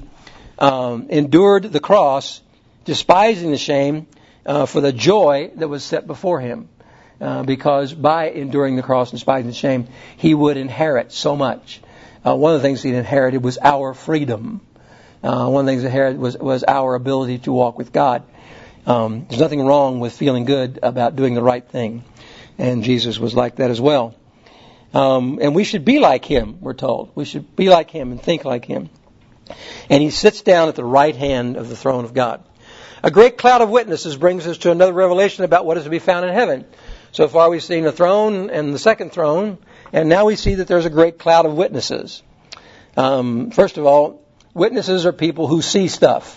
um, endured the cross, despising the shame, uh, for the joy that was set before Him. Uh, because by enduring the cross and despising the shame, He would inherit so much. Uh, one of the things He inherited was our freedom. Uh, one of the things He inherited was, was our ability to walk with God. Um, there's nothing wrong with feeling good about doing the right thing. And Jesus was like that as well. Um, and we should be like Him, we're told. We should be like Him and think like Him. And He sits down at the right hand of the throne of God. A great cloud of witnesses brings us to another revelation about what is to be found in heaven. So far we've seen the throne and the second throne, and now we see that there's a great cloud of witnesses. Um, first of all, witnesses are people who see stuff.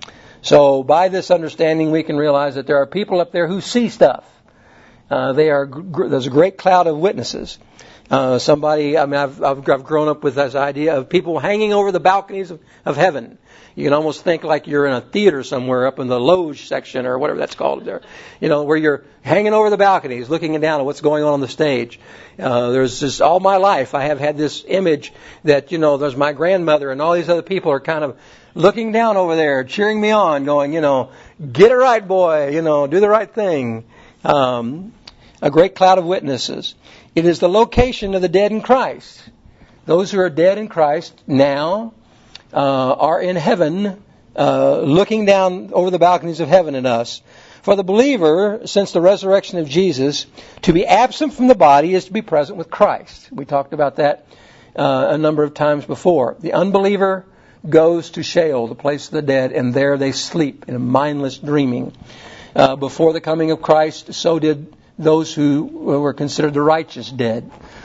So by this understanding, we can realize that there are people up there who see stuff. Uh, they are. There's a great cloud of witnesses. Uh, somebody, I mean, I've, I've, I've grown up with this idea of people hanging over the balconies of, of heaven. You can almost think like you're in a theater somewhere up in the loge section or whatever that's called there. You know, where you're hanging over the balconies, looking down at what's going on on the stage. Uh, there's just, all my life, I have had this image that, you know, there's my grandmother and all these other people are kind of looking down over there, cheering me on, going, you know, get it right, boy, you know, do the right thing. Um, a great cloud of witnesses. It is the location of the dead in Christ. Those who are dead in Christ now uh, are in heaven, uh, looking down over the balconies of heaven at us. For the believer, since the resurrection of Jesus, to be absent from the body is to be present with Christ. We talked about that uh, a number of times before. The unbeliever goes to Sheol, the place of the dead, and there they sleep in a mindless dreaming. Uh, before the coming of Christ, so did those who were considered the righteous dead.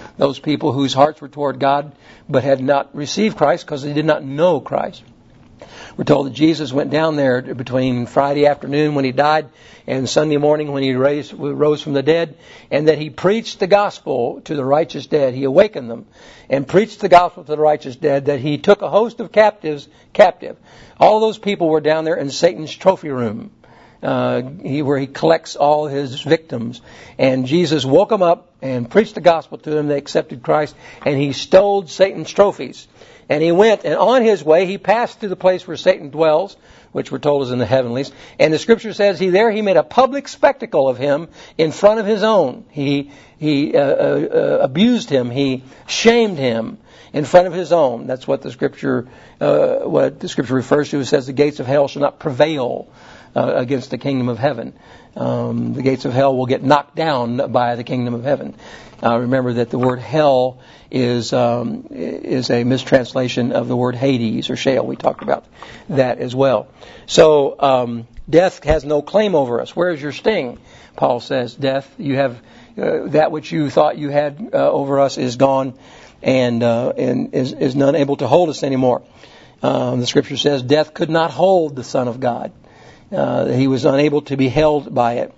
those people whose hearts were toward God but had not received Christ because they did not know Christ. We're told that Jesus went down there between Friday afternoon when he died and Sunday morning when he raised, rose from the dead, and that he preached the gospel to the righteous dead. He awakened them and preached the gospel to the righteous dead, that he took a host of captives captive. All those people were down there in Satan's trophy room, uh, he, where he collects all his victims. And Jesus woke them up and preached the gospel to them. They accepted Christ, and he stole Satan's trophies. And he went, and on his way, he passed through the place where Satan dwells, which we're told is in the heavenlies. And the Scripture says he there he made a public spectacle of him in front of his own. He he uh, uh, abused him. He shamed him in front of his own. That's what the Scripture uh, what the Scripture refers to. It says the gates of hell shall not prevail uh, against the kingdom of heaven. Um, the gates of hell will get knocked down by the kingdom of heaven. Uh, remember that the word hell is um, is a mistranslation of the word Hades or Sheol. We talked about that as well. So um, death has no claim over us. Where is your sting? Paul says, death, you have uh, that which you thought you had uh, over us is gone, and uh, and is is none able to hold us anymore. Um, the Scripture says death could not hold the Son of God. Uh, he was unable to be held by it.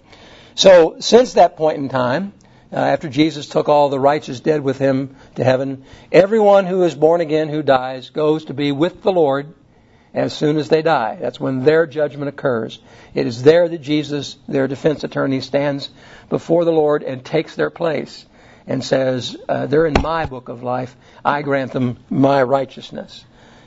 So since that point in time, Uh, after Jesus took all the righteous dead with him to heaven, everyone who is born again who dies goes to be with the Lord as soon as they die. That's when their judgment occurs. It is there that Jesus, their defense attorney, stands before the Lord and takes their place and says, uh, they're in my book of life. I grant them my righteousness.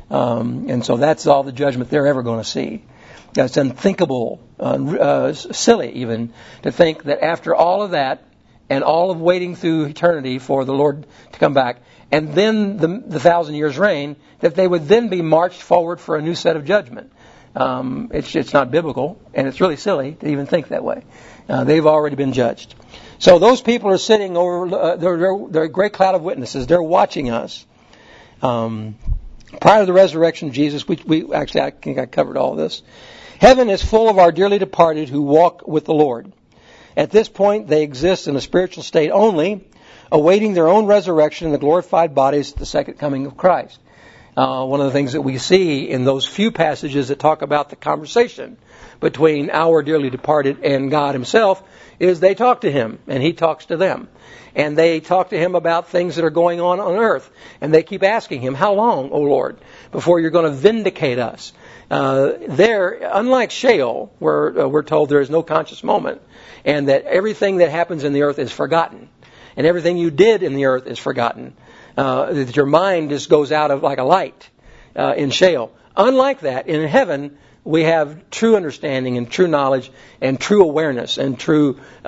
Um, and so that's all the judgment they're ever going to see. It's unthinkable, uh, uh, silly even, to think that after all of that, and all of waiting through eternity for the Lord to come back, and then the, the thousand years reign, that they would then be marched forward for a new set of judgment. Um, it's, it's not biblical, and it's really silly to even think that way. Uh, they've already been judged. So those people are sitting over, uh, they're, they're, they're a great cloud of witnesses. They're watching us. Um, prior to the resurrection of Jesus, we, we actually, I think I covered all this. Heaven is full of our dearly departed who walk with the Lord. At this point, they exist in a spiritual state only, awaiting their own resurrection in the glorified bodies at the second coming of Christ. Uh, one of the things that we see in those few passages that talk about the conversation between our dearly departed and God himself is they talk to him, and he talks to them. And they talk to him about things that are going on on earth. And they keep asking him, how long, O Lord, before you're going to vindicate us? Uh, there, unlike Sheol, where uh, we're told there is no conscious moment, and that everything that happens in the earth is forgotten, and everything you did in the earth is forgotten, uh, that your mind just goes out of like a light uh, in Sheol. Unlike that, in heaven, we have true understanding and true knowledge and true awareness and true, uh,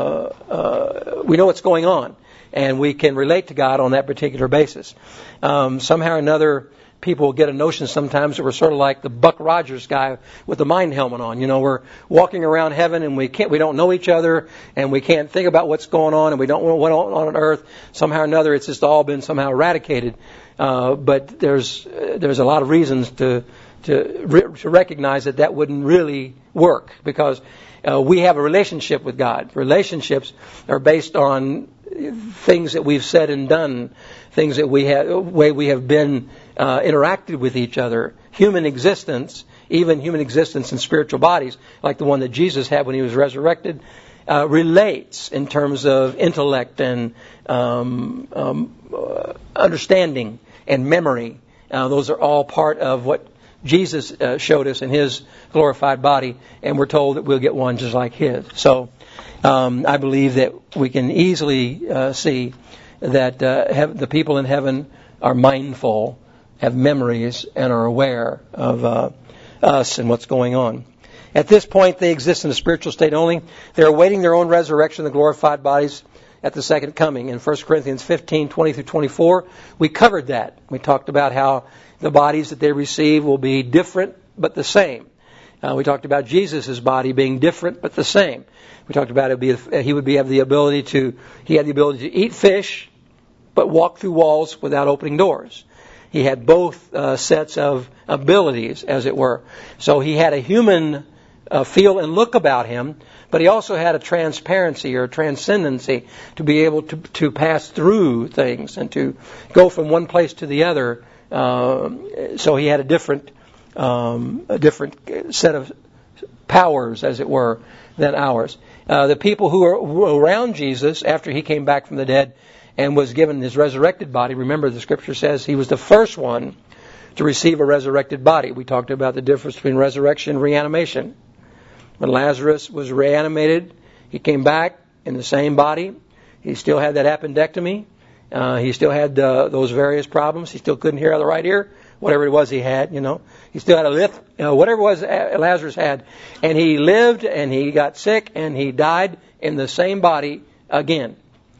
uh, we know what's going on, and we can relate to God on that particular basis. Um, somehow or another, people get a notion sometimes that we're sort of like the Buck Rogers guy with the mind helmet on. You know, we're walking around heaven and we can't, we don't know each other, and we can't think about what's going on, and we don't know what's going on on earth. Somehow or another, it's just all been somehow eradicated. Uh, but there's uh, there's a lot of reasons to to, re- to recognize that that wouldn't really work, because uh, we have a relationship with God. Relationships are based on things that we've said and done, things that we have, way we have been uh, interacted with each other. Human existence, even human existence in spiritual bodies, like the one that Jesus had when he was resurrected, uh, relates in terms of intellect and um, um, uh, understanding and memory. Uh, those are all part of what Jesus uh, showed us in his glorified body, and we're told that we'll get one just like his. So um, I believe that we can easily uh, see that uh, have, the people in heaven are mindful, have memories, and are aware of uh, us and what's going on. At this point, they exist in a spiritual state only. They're awaiting their own resurrection in the glorified bodies at the second coming. In First Corinthians fifteen, twenty through twenty-four, we covered that. We talked about how the bodies that they receive will be different but the same. Uh, we talked about Jesus' body being different but the same. We talked about it be, he would be have the ability to he had the ability to eat fish but walk through walls without opening doors. He had both uh, sets of abilities, as it were. So he had a human uh, feel and look about him, but he also had a transparency or a transcendency to be able to, to pass through things and to go from one place to the other. Uh, so he had a different, um, a different set of powers, as it were, than ours. Uh, the people who were around Jesus after he came back from the dead and was given his resurrected body, remember the scripture says he was the first one to receive a resurrected body. We talked about the difference between resurrection and reanimation. When Lazarus was reanimated, he came back in the same body. He still had that appendectomy. Uh, he still had uh, those various problems. He still couldn't hear out of the right ear, whatever it was he had, you know. He still had a lip, you know, whatever it was Lazarus had. And he lived and he got sick and he died in the same body again.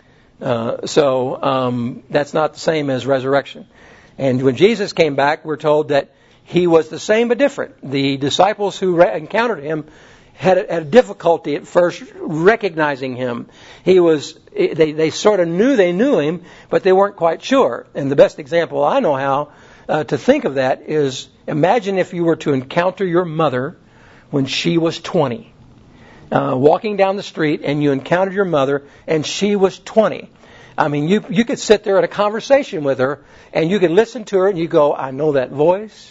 Uh, so um, that's not the same as resurrection. And when Jesus came back, we're told that he was the same but different. The disciples who re- encountered him had a, had a difficulty at first recognizing him. He was they they sort of knew they knew him, but they weren't quite sure. And the best example I know how uh, to think of that is, imagine if you were to encounter your mother when she was twenty. Uh, walking down the street and you encountered your mother and she was twenty. I mean, you you could sit there in a conversation with her and you could listen to her and you go, I know that voice.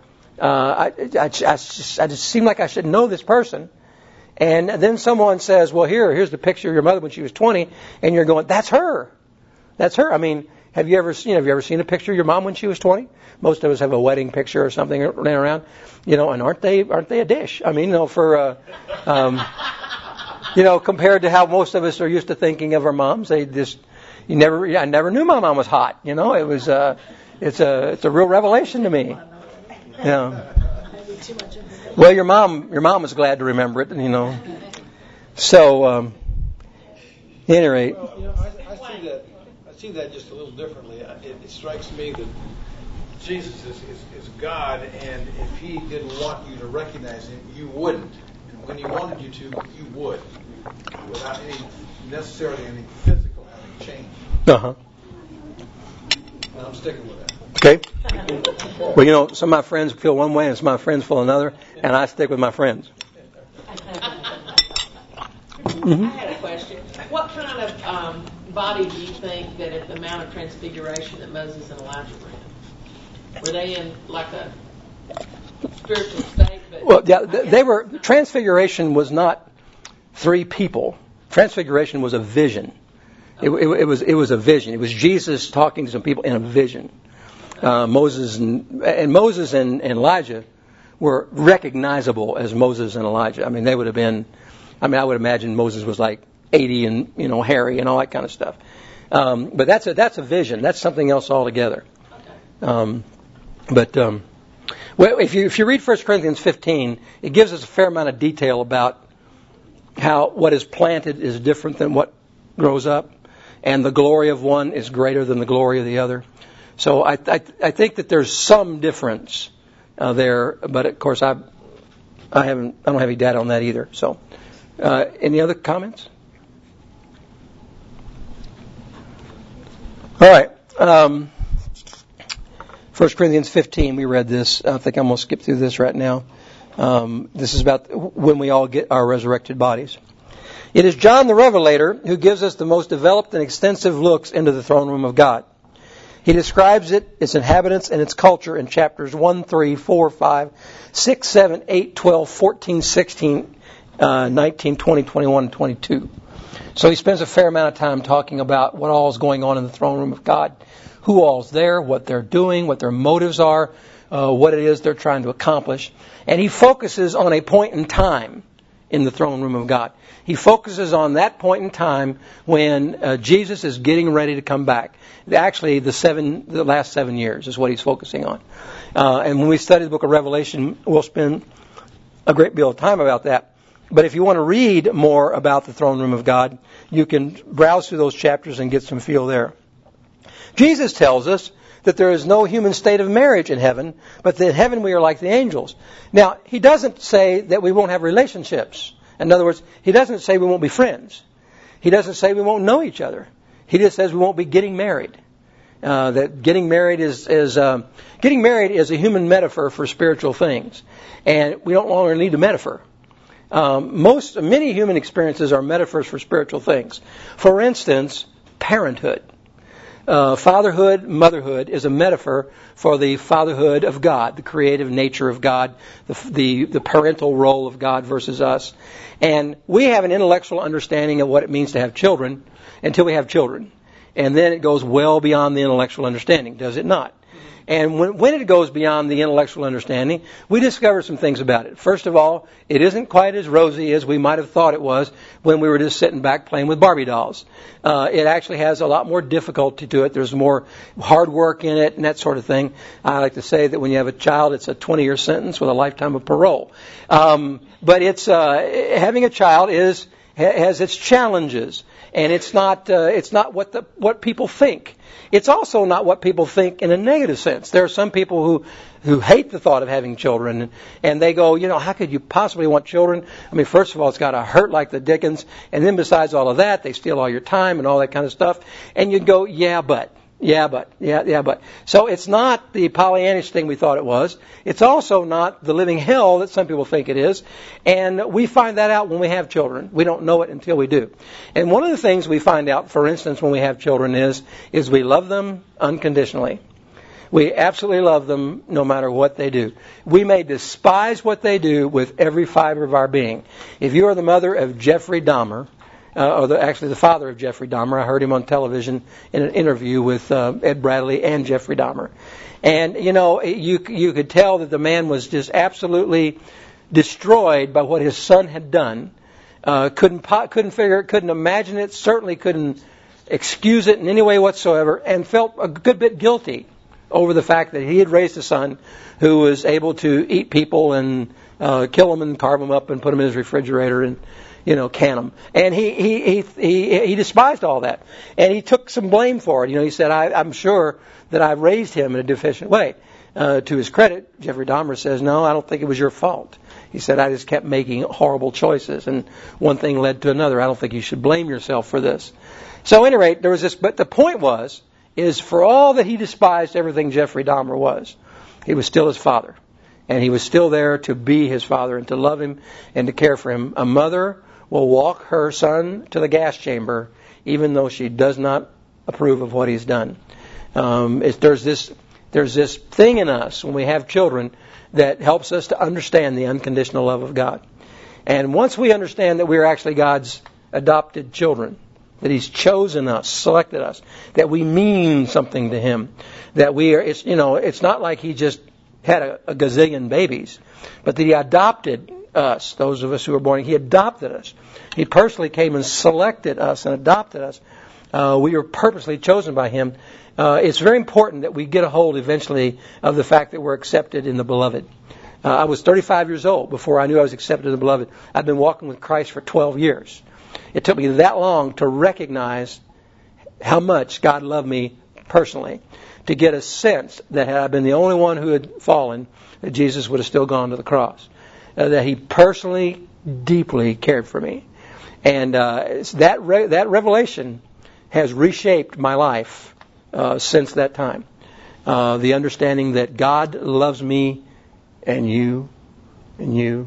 Uh, I, I, I, just, I just seem like I should know this person. And then someone says, well, here, here's the picture of your mother when she was twenty. And you're going, that's her. That's her. I mean, have you ever seen, have you ever seen a picture of your mom when she was twenty? Most of us have a wedding picture or something laying around. You know, and aren't they, aren't they a dish? I mean, you know, for, uh, um, you know, compared to how most of us are used to thinking of our moms, they just, you never, I never knew my mom was hot. You know, it was, uh, it's a, it's a real revelation to me. Yeah. Well, your mom, your mom was glad to remember it, you know. So, um, at any rate. Well, you know, I, I see that. I see that just a little differently. It, it strikes me that Jesus is, is, is God, and if He didn't want you to recognize Him, you wouldn't. And when He wanted you to, you would, without any necessarily any physical having changed. Uh huh. And I'm sticking with that. Okay. Well, you know, some of my friends feel one way and some of my friends feel another, and I stick with my friends. Mm-hmm. I had a question. What kind of um, body do you think that at the Mount of Transfiguration that Moses and Elijah were in? Were they in like a spiritual state? But well, yeah, they were. Transfiguration was not three people. Transfiguration was a vision. It, it, it was it was a vision. It was Jesus talking to some people in a vision. Uh, Moses and, and Moses and, and Elijah were recognizable as Moses and Elijah. I mean, they would have been. I mean, I would imagine Moses was like eighty and you know hairy and all that kind of stuff. Um, but that's a that's a vision. That's something else altogether. Um, but um, well, if you if you read First Corinthians fifteen, it gives us a fair amount of detail about how what is planted is different than what grows up, and the glory of one is greater than the glory of the other. So I I, I think that there's some difference uh, there, but of course I I haven't I don't have any data on that either. So uh, any other comments? All right. Um, First Corinthians fifteen, we read this. I think I'm going to skip through this right now. Um, this is about when we all get our resurrected bodies. It is John the Revelator who gives us the most developed and extensive looks into the throne room of God. He describes it, its inhabitants, and its culture in chapters one, three, four, five, six, seven, eight, twelve, fourteen, sixteen, uh, nineteen, twenty, twenty-one, and twenty-two. So he spends a fair amount of time talking about what all is going on in the throne room of God, who all's there, what they're doing, what their motives are, uh, what it is they're trying to accomplish. And he focuses on a point in time in the throne room of God. He focuses on that point in time when uh, Jesus is getting ready to come back. Actually, the seven, the last seven years is what he's focusing on. Uh, and when we study the book of Revelation, we'll spend a great deal of time about that. But if you want to read more about the throne room of God, you can browse through those chapters and get some feel there. Jesus tells us that there is no human state of marriage in heaven, but that in heaven we are like the angels. Now, he doesn't say that we won't have relationships. In other words, he doesn't say we won't be friends. He doesn't say we won't know each other. He just says we won't be getting married. Uh, that getting married is, is um, getting married is a human metaphor for spiritual things, and we don't longer need a metaphor. Um, most, many human experiences are metaphors for spiritual things. For instance, parenthood. Uh, fatherhood, motherhood is a metaphor for the fatherhood of God, the creative nature of God, the, the, the parental role of God versus us. And we have an intellectual understanding of what it means to have children until we have children. And then it goes well beyond the intellectual understanding, does it not? And when, when it goes beyond the intellectual understanding, we discover some things about it. First of all, it isn't quite as rosy as we might have thought it was when we were just sitting back playing with Barbie dolls. Uh, it actually has a lot more difficulty to it. There's more hard work in it and that sort of thing. I like to say that when you have a child, it's a twenty-year sentence with a lifetime of parole. Um, but it's uh, having a child is has its challenges, and it's not uh, it's not what the what people think. It's also not what people think in a negative sense. There are some people who, who hate the thought of having children, and, and they go, you know, how could you possibly want children? I mean, first of all, it's got to hurt like the dickens, and then besides all of that, they steal all your time and all that kind of stuff. And you'd go, yeah, but, yeah, but, yeah, yeah, but. So it's not the Pollyannish thing we thought it was. It's also not the living hell that some people think it is. And we find that out when we have children. We don't know it until we do. And one of the things we find out, for instance, when we have children is, is we love them unconditionally. We absolutely love them no matter what they do. We may despise what they do with every fiber of our being. If you are the mother of Jeffrey Dahmer, Uh, or the, actually the father of Jeffrey Dahmer. I heard him on television in an interview with uh, Ed Bradley and Jeffrey Dahmer. And, you know, you you could tell that the man was just absolutely destroyed by what his son had done. Uh, couldn't couldn't figure it, couldn't imagine it, certainly couldn't excuse it in any way whatsoever, and felt a good bit guilty over the fact that he had raised a son who was able to eat people and uh, kill them and carve them up and put them in his refrigerator and, you know, can them. And he, he, he, he, he despised all that. And he took some blame for it. You know, he said, I, I'm sure that I raised him in a deficient way. Uh, to his credit, Jeffrey Dahmer says, no, I don't think it was your fault. He said, I just kept making horrible choices, and one thing led to another. I don't think you should blame yourself for this. So at any rate, there was this, but the point was, is for all that he despised everything Jeffrey Dahmer was, he was still his father. And he was still there to be his father and to love him and to care for him. A mother will walk her son to the gas chamber even though she does not approve of what he's done. Um, it's, there's this there's this thing in us when we have children that helps us to understand the unconditional love of God. And once we understand that we're actually God's adopted children, that He's chosen us, selected us, that we mean something to Him, that we are, it's, you know, it's not like He just had a, a gazillion babies, but that He adopted us, those of us who were born. He adopted us. He personally came and selected us and adopted us. Uh, we were purposely chosen by Him. Uh, it's very important that we get a hold eventually of the fact that we're accepted in the Beloved. Uh, I was thirty-five years old before I knew I was accepted in the Beloved. I've been walking with Christ for twelve years. It took me that long to recognize how much God loved me personally, to get a sense that had I been the only one who had fallen, that Jesus would have still gone to the cross. Uh, that He personally, deeply cared for me. And uh, that re- that revelation has reshaped my life uh, since that time. Uh, the understanding that God loves me and you and you,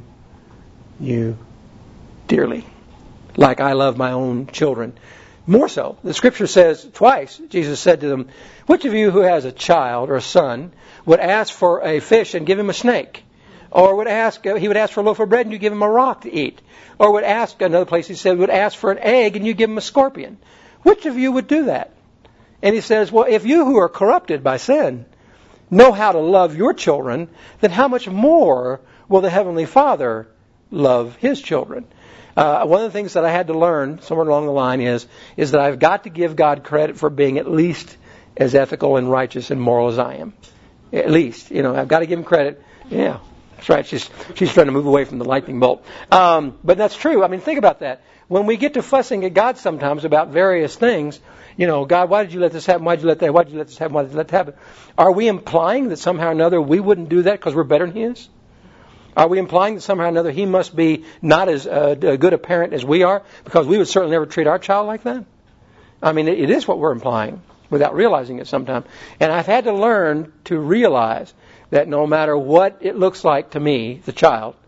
you dearly, like I love my own children. More so. The Scripture says twice, Jesus said to them, which of you who has a child or a son would ask for a fish and give him a snake? Or would ask, he would ask for a loaf of bread and you give him a rock to eat. Or would ask, another place he said, would ask for an egg and you give him a scorpion. Which of you would do that? And he says, well, if you who are corrupted by sin know how to love your children, then how much more will the Heavenly Father love His children? Uh, one of the things that I had to learn somewhere along the line is, is that I've got to give God credit for being at least as ethical and righteous and moral as I am. At least, you know, I've got to give Him credit. Yeah. That's right. She's she's trying to move away from the lightning bolt. Um, but that's true. I mean, think about that. When we get to fussing at God sometimes about various things, you know, God, why did you let this happen? Why did you let that? Why did you let this happen? Why did you let that happen? Are we implying that somehow or another we wouldn't do that because we're better than He is? Are we implying that somehow or another He must be not as uh, good a parent as we are because we would certainly never treat our child like that? I mean, it, it is what we're implying without realizing it sometimes. And I've had to learn to realize that no matter what it looks like to me, the child,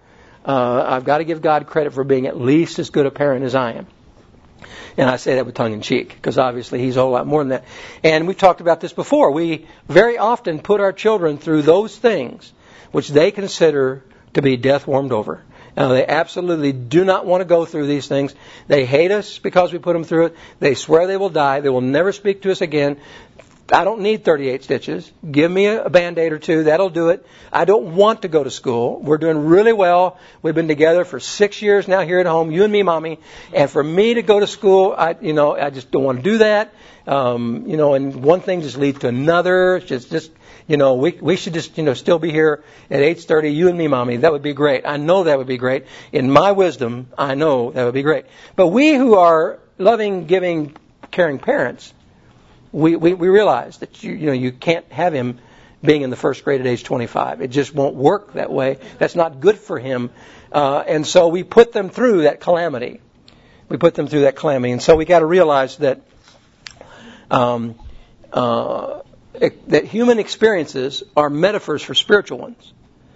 Uh, I've got to give God credit for being at least as good a parent as I am. And I say that with tongue in cheek, because obviously He's a whole lot more than that. And we've talked about this before. We very often put our children through those things which they consider to be death warmed over. Uh, they absolutely do not want to go through these things. They hate us because we put them through it. They swear they will die. They will never speak to us again. I don't need thirty-eight stitches. Give me a Band-Aid or two. That'll do it. I don't want to go to school. We're doing really well. We've been together for six years now here at home, you and me, Mommy. And for me to go to school, I, you know, I just don't want to do that. Um, you know, and one thing just leads to another. It's just, just, you know, we we should just, you know, still be here at eight thirty, you and me, Mommy. That would be great. I know that would be great. In my wisdom, I know that would be great. But we who are loving, giving, caring parents, We, we, we realize that you, you know you can't have him being in the first grade at age twenty-five. It just won't work that way. That's not good for him. Uh, and so we put them through that calamity. We put them through that calamity. And so we got to realize that um, uh, that human experiences are metaphors for spiritual ones.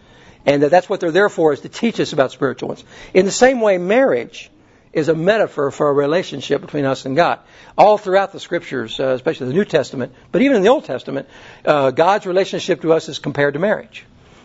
And that that's what they're there for, is to teach us about spiritual ones. In the same way, marriage is a metaphor for a relationship between us and God. All throughout the Scriptures, uh, especially the New Testament, but even in the Old Testament, uh, God's relationship to us is compared to marriage.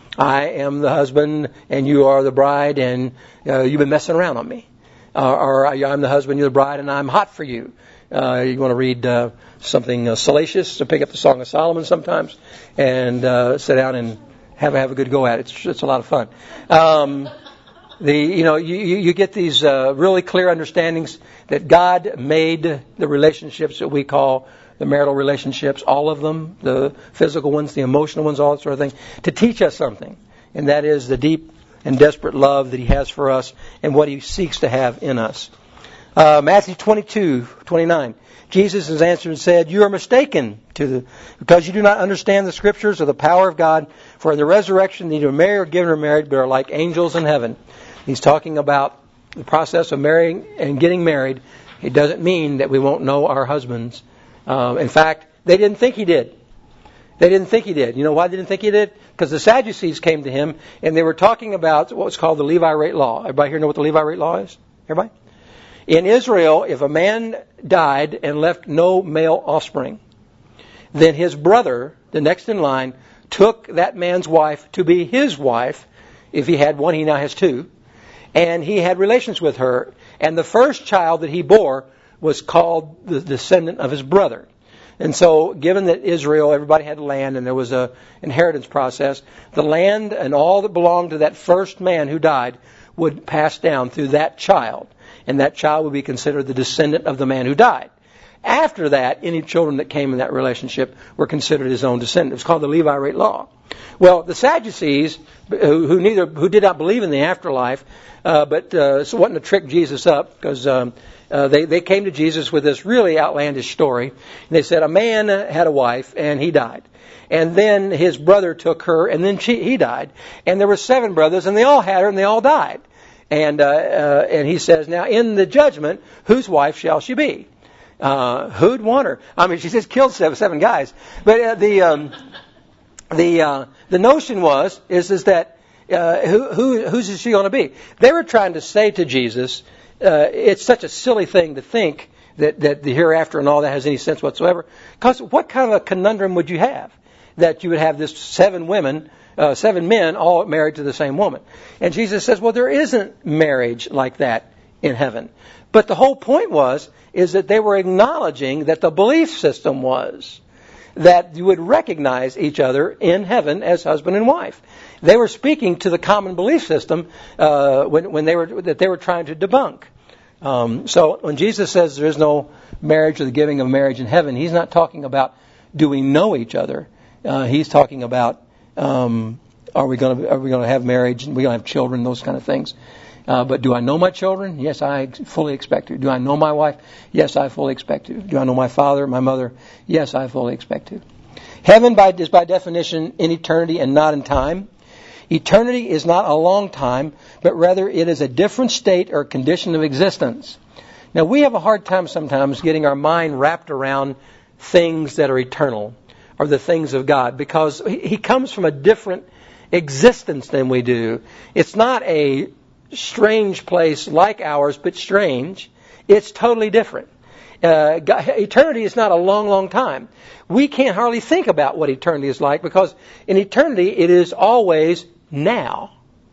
I am the husband and you are the bride, and uh, you've been messing around on me. Uh, or I'm the husband, you're the bride, and I'm hot for you. Uh, you want to read uh, something uh, salacious, to pick up the Song of Solomon sometimes, and uh, sit down and have, have a good go at it. It's, it's a lot of fun. Um, The you know you you get these uh, really clear understandings that God made the relationships that we call the marital relationships, all of them, the physical ones, the emotional ones, all that sort of thing, to teach us something, and that is the deep and desperate love that He has for us and what He seeks to have in us. Uh, Matthew twenty-two twenty-nine. Jesus has answered and said, "You are mistaken to the, because you do not understand the Scriptures or the power of God. For in the resurrection, neither married or given or married, but are like angels in heaven." He's talking about the process of marrying and getting married. It doesn't mean that we won't know our husbands. Uh, in fact, they didn't think He did. They didn't think He did. You know why they didn't think He did? Because the Sadducees came to Him and they were talking about what was called the Levirate law. Everybody here know what the Levirate law is? Everybody? In Israel, if a man died and left no male offspring, then his brother, the next in line, took that man's wife to be his wife. If he had one, he now has two. And he had relations with her. And the first child that he bore was called the descendant of his brother. And so, given that Israel, everybody had land and there was a inheritance process, the land and all that belonged to that first man who died would pass down through that child. And that child would be considered the descendant of the man who died. After that, any children that came in that relationship were considered his own descendant. It was called the Levirate law. Well, the Sadducees, who, who neither who did not believe in the afterlife, uh, but uh, so wanting to trick Jesus up, because um, uh, they they came to Jesus with this really outlandish story. And they said a man had a wife and he died, and then his brother took her and then she, he died, and there were seven brothers and they all had her and they all died. And uh, uh, and he says, now in the judgment, whose wife shall she be? Uh, who'd want her? I mean, she just killed seven, seven guys. But uh, the um, the uh, the notion was is is that uh, who who who's is she going to be? They were trying to say to Jesus, uh, it's such a silly thing to think that that the hereafter and all that has any sense whatsoever. Because what kind of a conundrum would you have that you would have this seven women? Uh, seven men all married to the same woman. And Jesus says, well, there isn't marriage like that in heaven. But the whole point was, is that they were acknowledging that the belief system was that you would recognize each other in heaven as husband and wife. They were speaking to the common belief system uh, when, when they were that they were trying to debunk. Um, so when Jesus says there is no marriage or the giving of marriage in heaven, He's not talking about do we know each other. Uh, he's talking about Um, are we going to are we going to have marriage and we going to have children, those kind of things? Uh, but do I know my children? Yes, I fully expect to. Do I know my wife? Yes, I fully expect to. Do I know my father, my mother? Yes, I fully expect to. Heaven by, is by definition in eternity and not in time. Eternity is not a long time, but rather it is a different state or condition of existence. Now, we have a hard time sometimes getting our mind wrapped around things that are eternal or the things of God, because He comes from a different existence than we do. It's not a strange place like ours, but strange. It's totally different. Uh, God, eternity is not a long, long time. We can't hardly think about what eternity is like because in eternity it is always now.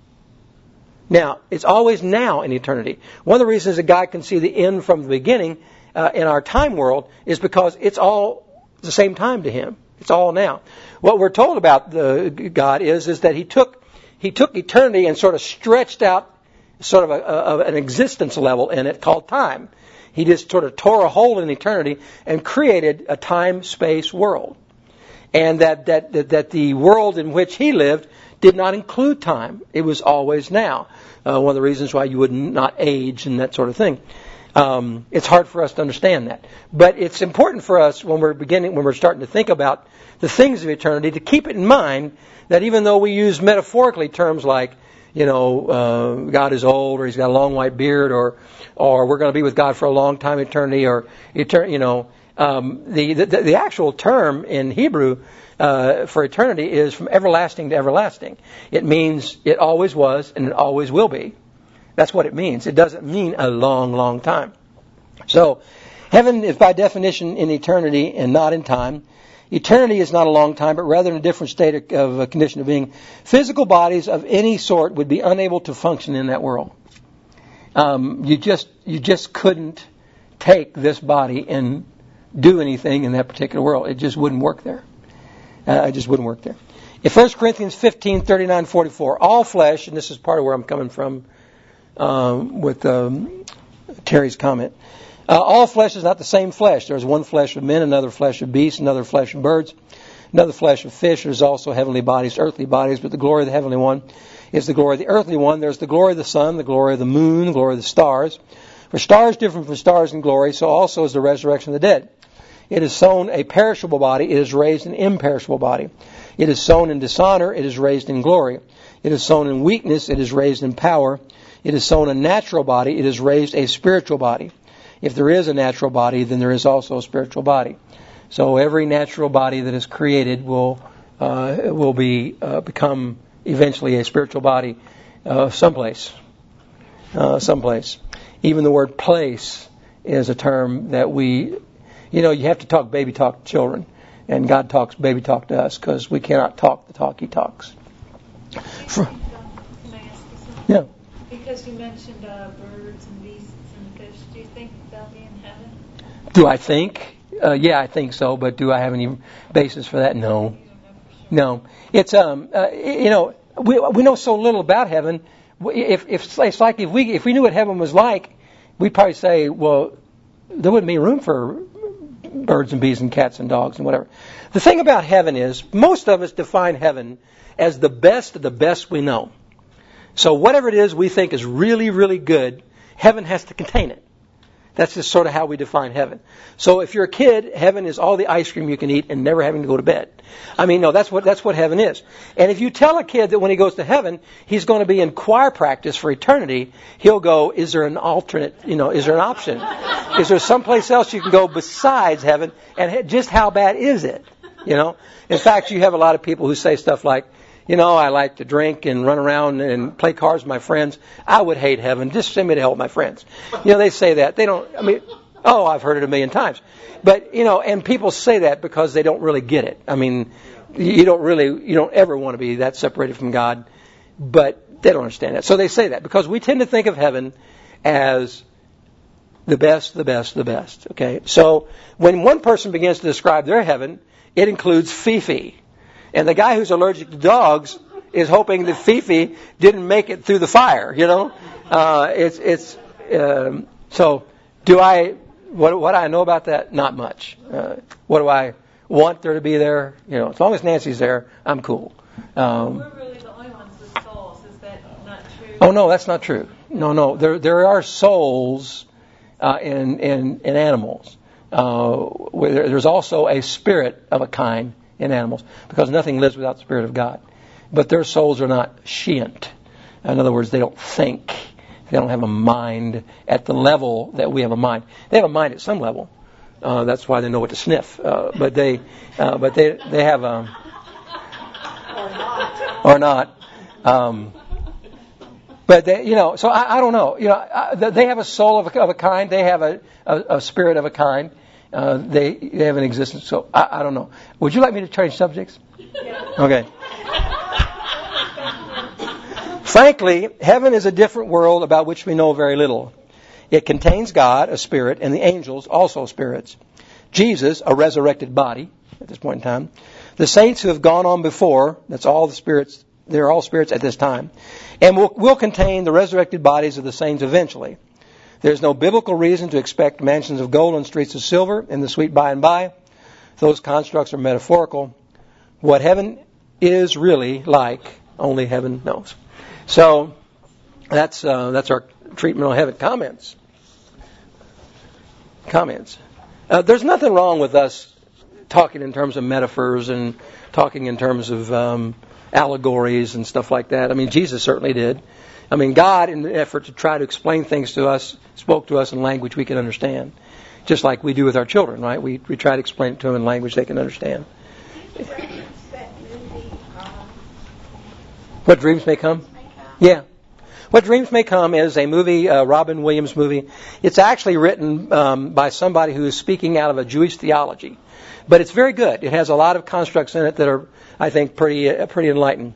Now, it's always now in eternity. One of the reasons that God can see the end from the beginning uh, in our time world is because it's all the same time to Him. It's all now. What we're told about the God is is that He took He took eternity and sort of stretched out sort of a, a, an existence level in it called time. He just sort of tore a hole in eternity and created a time-space world. And that, that, that, that the world in which He lived did not include time. It was always now. Uh, one of the reasons why you would not age and that sort of thing. Um, it's hard for us to understand that. But it's important for us when we're beginning, when we're starting to think about the things of eternity, to keep it in mind that even though we use metaphorically terms like, you know, uh, God is old, or He's got a long white beard, or or we're going to be with God for a long time, eternity, or etern- you know, um, the, the the actual term in Hebrew uh, for eternity is from everlasting to everlasting. It means it always was and it always will be. That's what it means. It doesn't mean a long, long time. So, heaven is by definition in eternity and not in time. Eternity is not a long time, but rather in a different state of, of a condition of being. Physical bodies of any sort would be unable to function in that world. Um, you just you just couldn't take this body and do anything in that particular world. It just wouldn't work there. Uh, it just wouldn't work there. In First Corinthians fifteen, thirty-nine, forty-four, all flesh, and this is part of where I'm coming from um, with um, Terry's comment. Uh, all flesh is not the same flesh. There is one flesh of men, another flesh of beasts, another flesh of birds, another flesh of fish. There's also heavenly bodies, earthly bodies, but the glory of the heavenly one is the glory of the earthly one. There's the glory of the sun, the glory of the moon, the glory of the stars. For stars different from stars in glory, so also is the resurrection of the dead. It is sown a perishable body, it is raised an imperishable body. It is sown in dishonor, it is raised in glory. It is sown in weakness, it is raised in power. It is sown a natural body, it is raised a spiritual body. If there is a natural body, then there is also a spiritual body. So every natural body that is created will uh, will be uh, become eventually a spiritual body uh, someplace. Uh, someplace. Even the word place is a term that we, you know, you have to talk baby talk to children. And God talks baby talk to us because we cannot talk the talk He talks. For, Can I ask you something? yeah. Because you mentioned uh, birds and beasts and fish, do you think they'll be in heaven? Do I think? Uh, yeah, I think so. But do I have any basis for that? No. No. It's um, uh, you know, we we know so little about heaven. If if it's like if we if we knew what heaven was like, we'd probably say, well, there wouldn't be room for birds and bees and cats and dogs and whatever. The thing about heaven is, most of us define heaven as the best of the best we know. So whatever it is we think is really, really good, heaven has to contain it. That's just sort of how we define heaven. So if you're a kid, heaven is all the ice cream you can eat and never having to go to bed. I mean, no, that's what that's what heaven is. And if you tell a kid that when he goes to heaven, he's going to be in choir practice for eternity, he'll go, is there an alternate, you know, is there an option? Is there someplace else you can go besides heaven? And just how bad is it? You know? In fact, you have a lot of people who say stuff like, you know, I like to drink and run around and play cards with my friends. I would hate heaven. Just send me to hell with my friends. You know, they say that. They don't, I mean, oh, I've heard it a million times. But, you know, and people say that because they don't really get it. I mean, you don't really, you don't ever want to be that separated from God. But they don't understand that. So they say that because we tend to think of heaven as the best, the best, the best. Okay? So when one person begins to describe their heaven, it includes Fifi. And the guy who's allergic to dogs is hoping that Fifi didn't make it through the fire, you know? Uh, it's, it's, um, so do I, what, what I know about that? Not much. Uh, what do I want there to be there? You know, as long as Nancy's there, I'm cool. Um, We're really the only ones with souls. Is that not true? oh no, that's not true. No, no, there, there are souls, uh, in, in, in animals. Uh, where there's also a spirit of a kind in animals, because nothing lives without the Spirit of God. But their souls are not shient. In other words, they don't think. They don't have a mind at the level that we have a mind. They have a mind at some level. Uh, that's why they know what to sniff. Uh, but they, uh, but they, they have a, or not, or not. Um, But they, you know, so I, I don't know. You know, I, they have a soul of a, of a kind. They have a, a, a spirit of a kind. Uh, they, they have an existence. So I, I don't know. Would you like me to change subjects? Yeah. Okay. Frankly, heaven is a different world about which we know very little. It contains God, a spirit, and the angels, also spirits. Jesus, a resurrected body at this point in time. The saints who have gone on before, that's all the spirits, they're all spirits at this time, and will, will contain the resurrected bodies of the saints eventually. There's no biblical reason to expect mansions of gold and streets of silver in the sweet by and by. Those constructs are metaphorical. What heaven is really like, only heaven knows. So that's uh, that's our treatment on heaven. Comments? Comments? Uh, there's nothing wrong with us talking in terms of metaphors and talking in terms of um, allegories and stuff like that. I mean, Jesus certainly did. I mean, God, in the effort to try to explain things to us, spoke to us in language we can understand, just like we do with our children, right? We we try to explain it to them in language they can understand. What Dreams May Come? Yeah. What Dreams May Come is a movie, a Robin Williams movie. It's actually written um, by somebody who is speaking out of a Jewish theology. But it's very good. It has a lot of constructs in it that are, I think, pretty uh, pretty enlightened.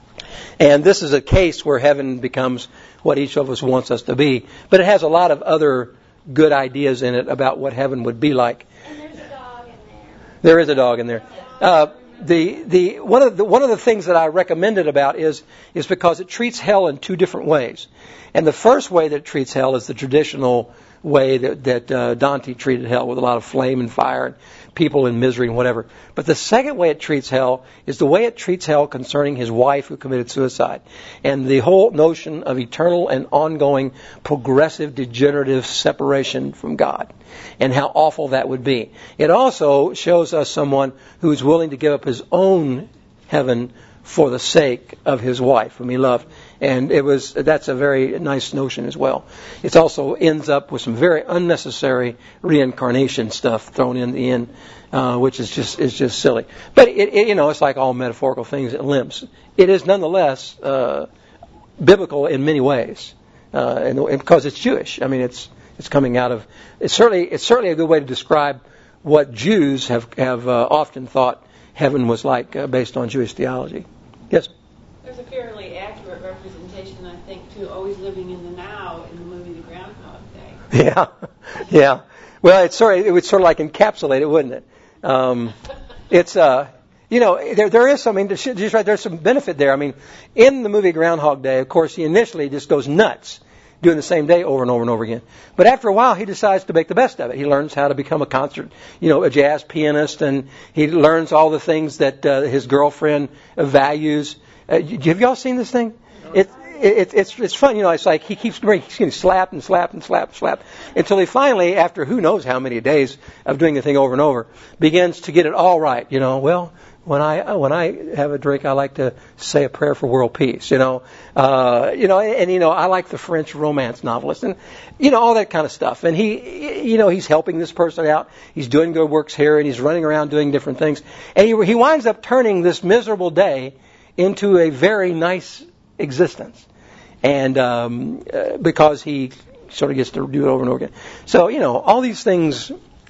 And this is a case where heaven becomes what each of us wants us to be. But it has a lot of other good ideas in it about what heaven would be like. And there's a dog in there. There is a dog in there. Uh, the the one of the one of the things that I recommend it about is is because it treats hell in two different ways. And the first way that it treats hell is the traditional way that, that uh, Dante treated hell, with a lot of flame and fire and people in misery and whatever. But the second way it treats hell is the way it treats hell concerning his wife who committed suicide. And the whole notion of eternal and ongoing progressive degenerative separation from God, and how awful that would be. It also shows us someone who is willing to give up his own heaven for the sake of his wife whom he loved. And it was that's a very nice notion as well. It also ends up with some very unnecessary reincarnation stuff thrown in the end, uh, which is just is just silly. But it, it, you know, it's like all metaphorical things. It limps. It is nonetheless uh, biblical in many ways, uh, and, and because it's Jewish. I mean, it's it's coming out of it's certainly it's certainly a good way to describe what Jews have have uh, often thought heaven was like, uh, based on Jewish theology. Yes. There's a fairly accurate representation, I think, too, always living in the now in the movie The Groundhog Day. Yeah, yeah. Well, it's sort of, it would sort of like encapsulate it, wouldn't it? Um, it's, uh, you know, there there is some, I mean, just right, there's some benefit there. I mean, in the movie Groundhog Day, of course, he initially just goes nuts doing the same day over and over and over again. But after a while, he decides to make the best of it. He learns how to become a concert, you know, a jazz pianist, and he learns all the things that uh, his girlfriend values. Uh, have y'all seen this thing? It, it, it's it's fun, you know. It's like he keeps he's getting slapped and slapped and slapped and slapped until he finally, after who knows how many days of doing the thing over and over, begins to get it all right. You know, well, when I when I have a drink, I like to say a prayer for world peace. You know, uh, you know, and, and you know, I like the French romance novelist, and you know, all that kind of stuff. And he, you know, he's helping this person out. He's doing good works here, and he's running around doing different things. And he he winds up turning this miserable day into a very nice existence, and um, uh, because he sort of gets to do it over and over again. So you know, all these things,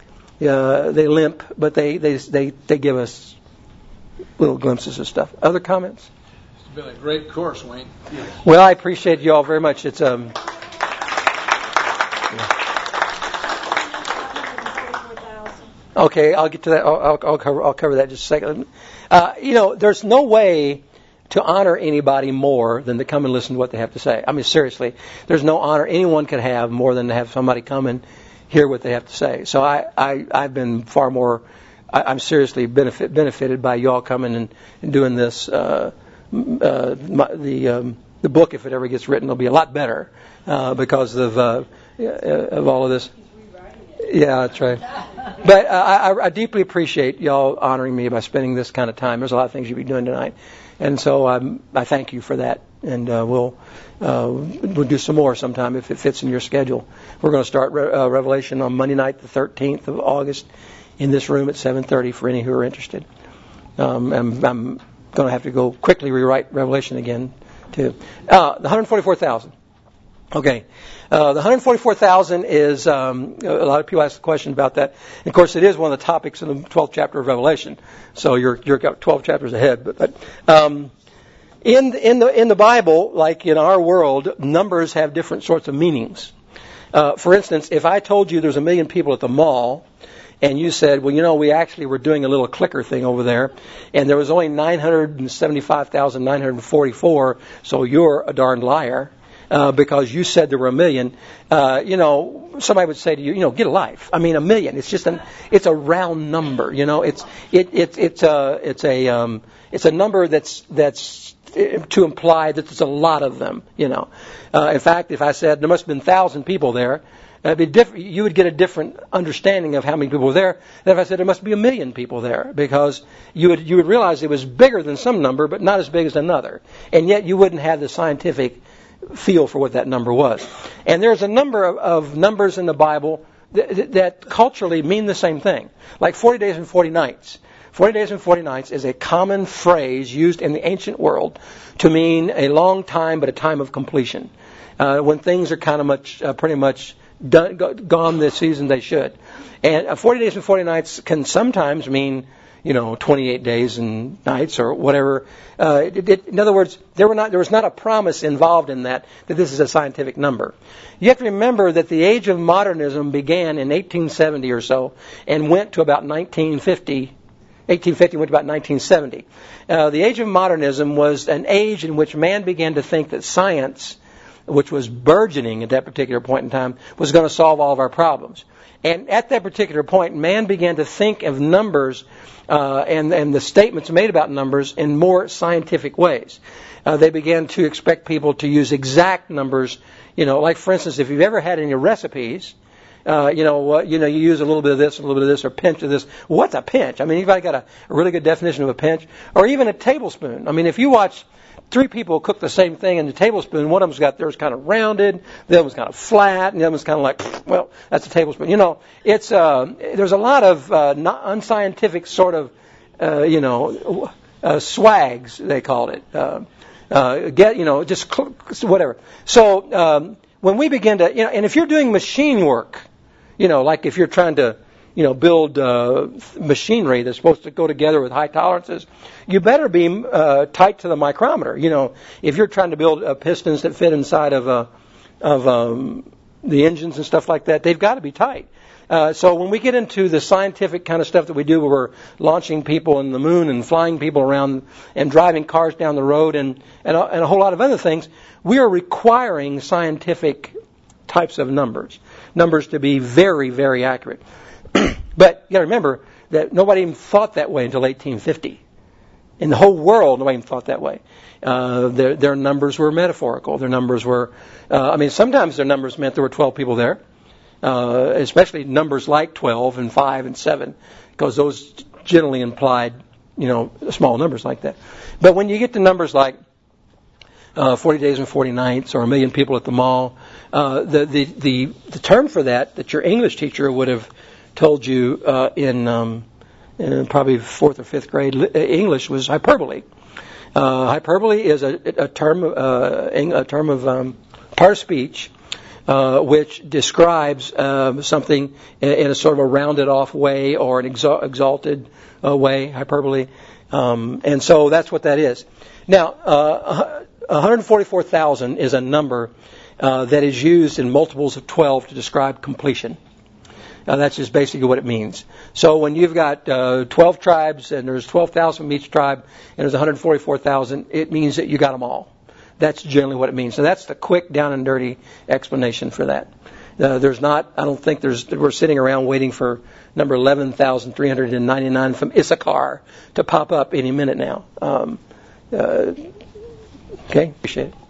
uh, they limp, but they they they they give us little glimpses of stuff. Other comments? It's been a great course, Wayne. Well, I appreciate you all very much. It's um. Okay, I'll get to that. I'll, I'll, I'll cover. I'll cover that in just a second. Uh, you know, there's no way to honor anybody more than to come and listen to what they have to say. I mean, seriously, there's no honor anyone could have more than to have somebody come and hear what they have to say. So I, I I've been far more. I, I'm seriously benefit, benefited by y'all coming and, and doing this. Uh, uh, my, the um, the book, if it ever gets written, will be a lot better uh, because of uh, of all of this. Yeah, that's right. But uh, I, I deeply appreciate y'all honoring me by spending this kind of time. There's a lot of things you'll be doing tonight, and so um, I thank you for that. And uh, we'll uh, we'll do some more sometime if it fits in your schedule. We're going to start Re- uh, Revelation on Monday night, the thirteenth of August, in this room at seven thirty for any who are interested. Um, I'm, I'm going to have to go quickly rewrite Revelation again Two. Uh, the one hundred forty-four thousand. Okay. Uh, the one hundred forty-four thousand is, um, a lot of people ask the question about that. And of course, it is one of the topics in the twelfth chapter of Revelation. So you're, you're twelve chapters ahead. But, but um, in, the, in, the, in the Bible, like in our world, numbers have different sorts of meanings. Uh, for instance, if I told you there's a million people at the mall, and you said, well, you know, we actually were doing a little clicker thing over there, and there was only nine hundred seventy-five thousand nine hundred forty-four, so you're a darned liar. Uh, because you said there were a million, uh, you know, somebody would say to you, you know, get a life. I mean, a million. It's just an, it's a round number. You know, it's it, it it's a it's a um, it's a number that's that's to imply that there's a lot of them. You know, uh, in fact, if I said there must have been thousand people there, it'd be diff- you would get a different understanding of how many people were there than if I said there must be a million people there, because you would you would realize it was bigger than some number, but not as big as another, and yet you wouldn't have the scientific feel for what that number was. And there's a number of, of numbers in the Bible that, that culturally mean the same thing. Like forty days and forty nights. forty days and forty nights is a common phrase used in the ancient world to mean a long time, but a time of completion. Uh, when things are kind of much, uh, pretty much done, go, gone the season they should. And uh, forty days and forty nights can sometimes mean, you know, twenty-eight days and nights or whatever. Uh, it, it, in other words, there were not there was not a promise involved in that that this is a scientific number. You have to remember that the age of modernism began in eighteen seventy or so and went to about nineteen fifty. eighteen fifty went to about nineteen seventy. Uh, the age of modernism was an age in which man began to think that science, which was burgeoning at that particular point in time, was going to solve all of our problems. And at that particular point, man began to think of numbers uh, and, and the statements made about numbers in more scientific ways. Uh, they began to expect people to use exact numbers. You know, like for instance, if you've ever had any recipes, uh, you know, uh, you know, you use a little bit of this, a little bit of this, or pinch of this. What's a pinch? I mean, you've got a, a really good definition of a pinch, or even a tablespoon. I mean, if you watch three people cook the same thing in the tablespoon, one of them's got theirs kind of rounded, the other one's kind of flat, and the other one's kind of like, well, that's a tablespoon. You know, it's uh, there's a lot of uh, not unscientific sort of, uh, you know, uh, swags they called it. Uh, uh, get you know, just cl- whatever. So um, when we begin to, you know, and if you're doing machine work, you know, like if you're trying to, you know, build uh, machinery that's supposed to go together with high tolerances, you better be uh, tight to the micrometer. You know, if you're trying to build uh, pistons that fit inside of uh, of um, the engines and stuff like that, they've got to be tight. Uh, so when we get into the scientific kind of stuff that we do, where we're launching people in the moon and flying people around and driving cars down the road and and a, and a whole lot of other things, we are requiring scientific types of numbers, numbers to be very, very accurate. But you got to remember that nobody even thought that way until eighteen fifty. In the whole world, nobody even thought that way. Uh, their, their numbers were metaphorical. Their numbers were, uh, I mean, sometimes their numbers meant there were twelve people there, uh, especially numbers like twelve and five and seven, because those generally implied, you know, small numbers like that. But when you get to numbers like uh, forty days and forty nights or a million people at the mall, uh, the, the, the, the term for that, that your English teacher would have told you uh, in, um, in probably fourth or fifth grade English was hyperbole. Uh, hyperbole is a, a term, uh, a term of um, part of speech, uh, which describes um, something in, in a sort of a rounded off way or an exal- exalted uh, way. Hyperbole, um, and so that's what that is. Now, uh, one hundred forty-four thousand is a number uh, that is used in multiples of twelve to describe completion. Uh, that's just basically what it means. So when you've got uh, twelve tribes and there's twelve thousand from each tribe and there's one hundred forty-four thousand, it means that you got them all. That's generally what it means. So that's the quick, down and dirty explanation for that. Uh, there's not, I don't think there's, we're sitting around waiting for number eleven thousand three hundred ninety-nine from Issachar to pop up any minute now. Um, uh, okay, appreciate it.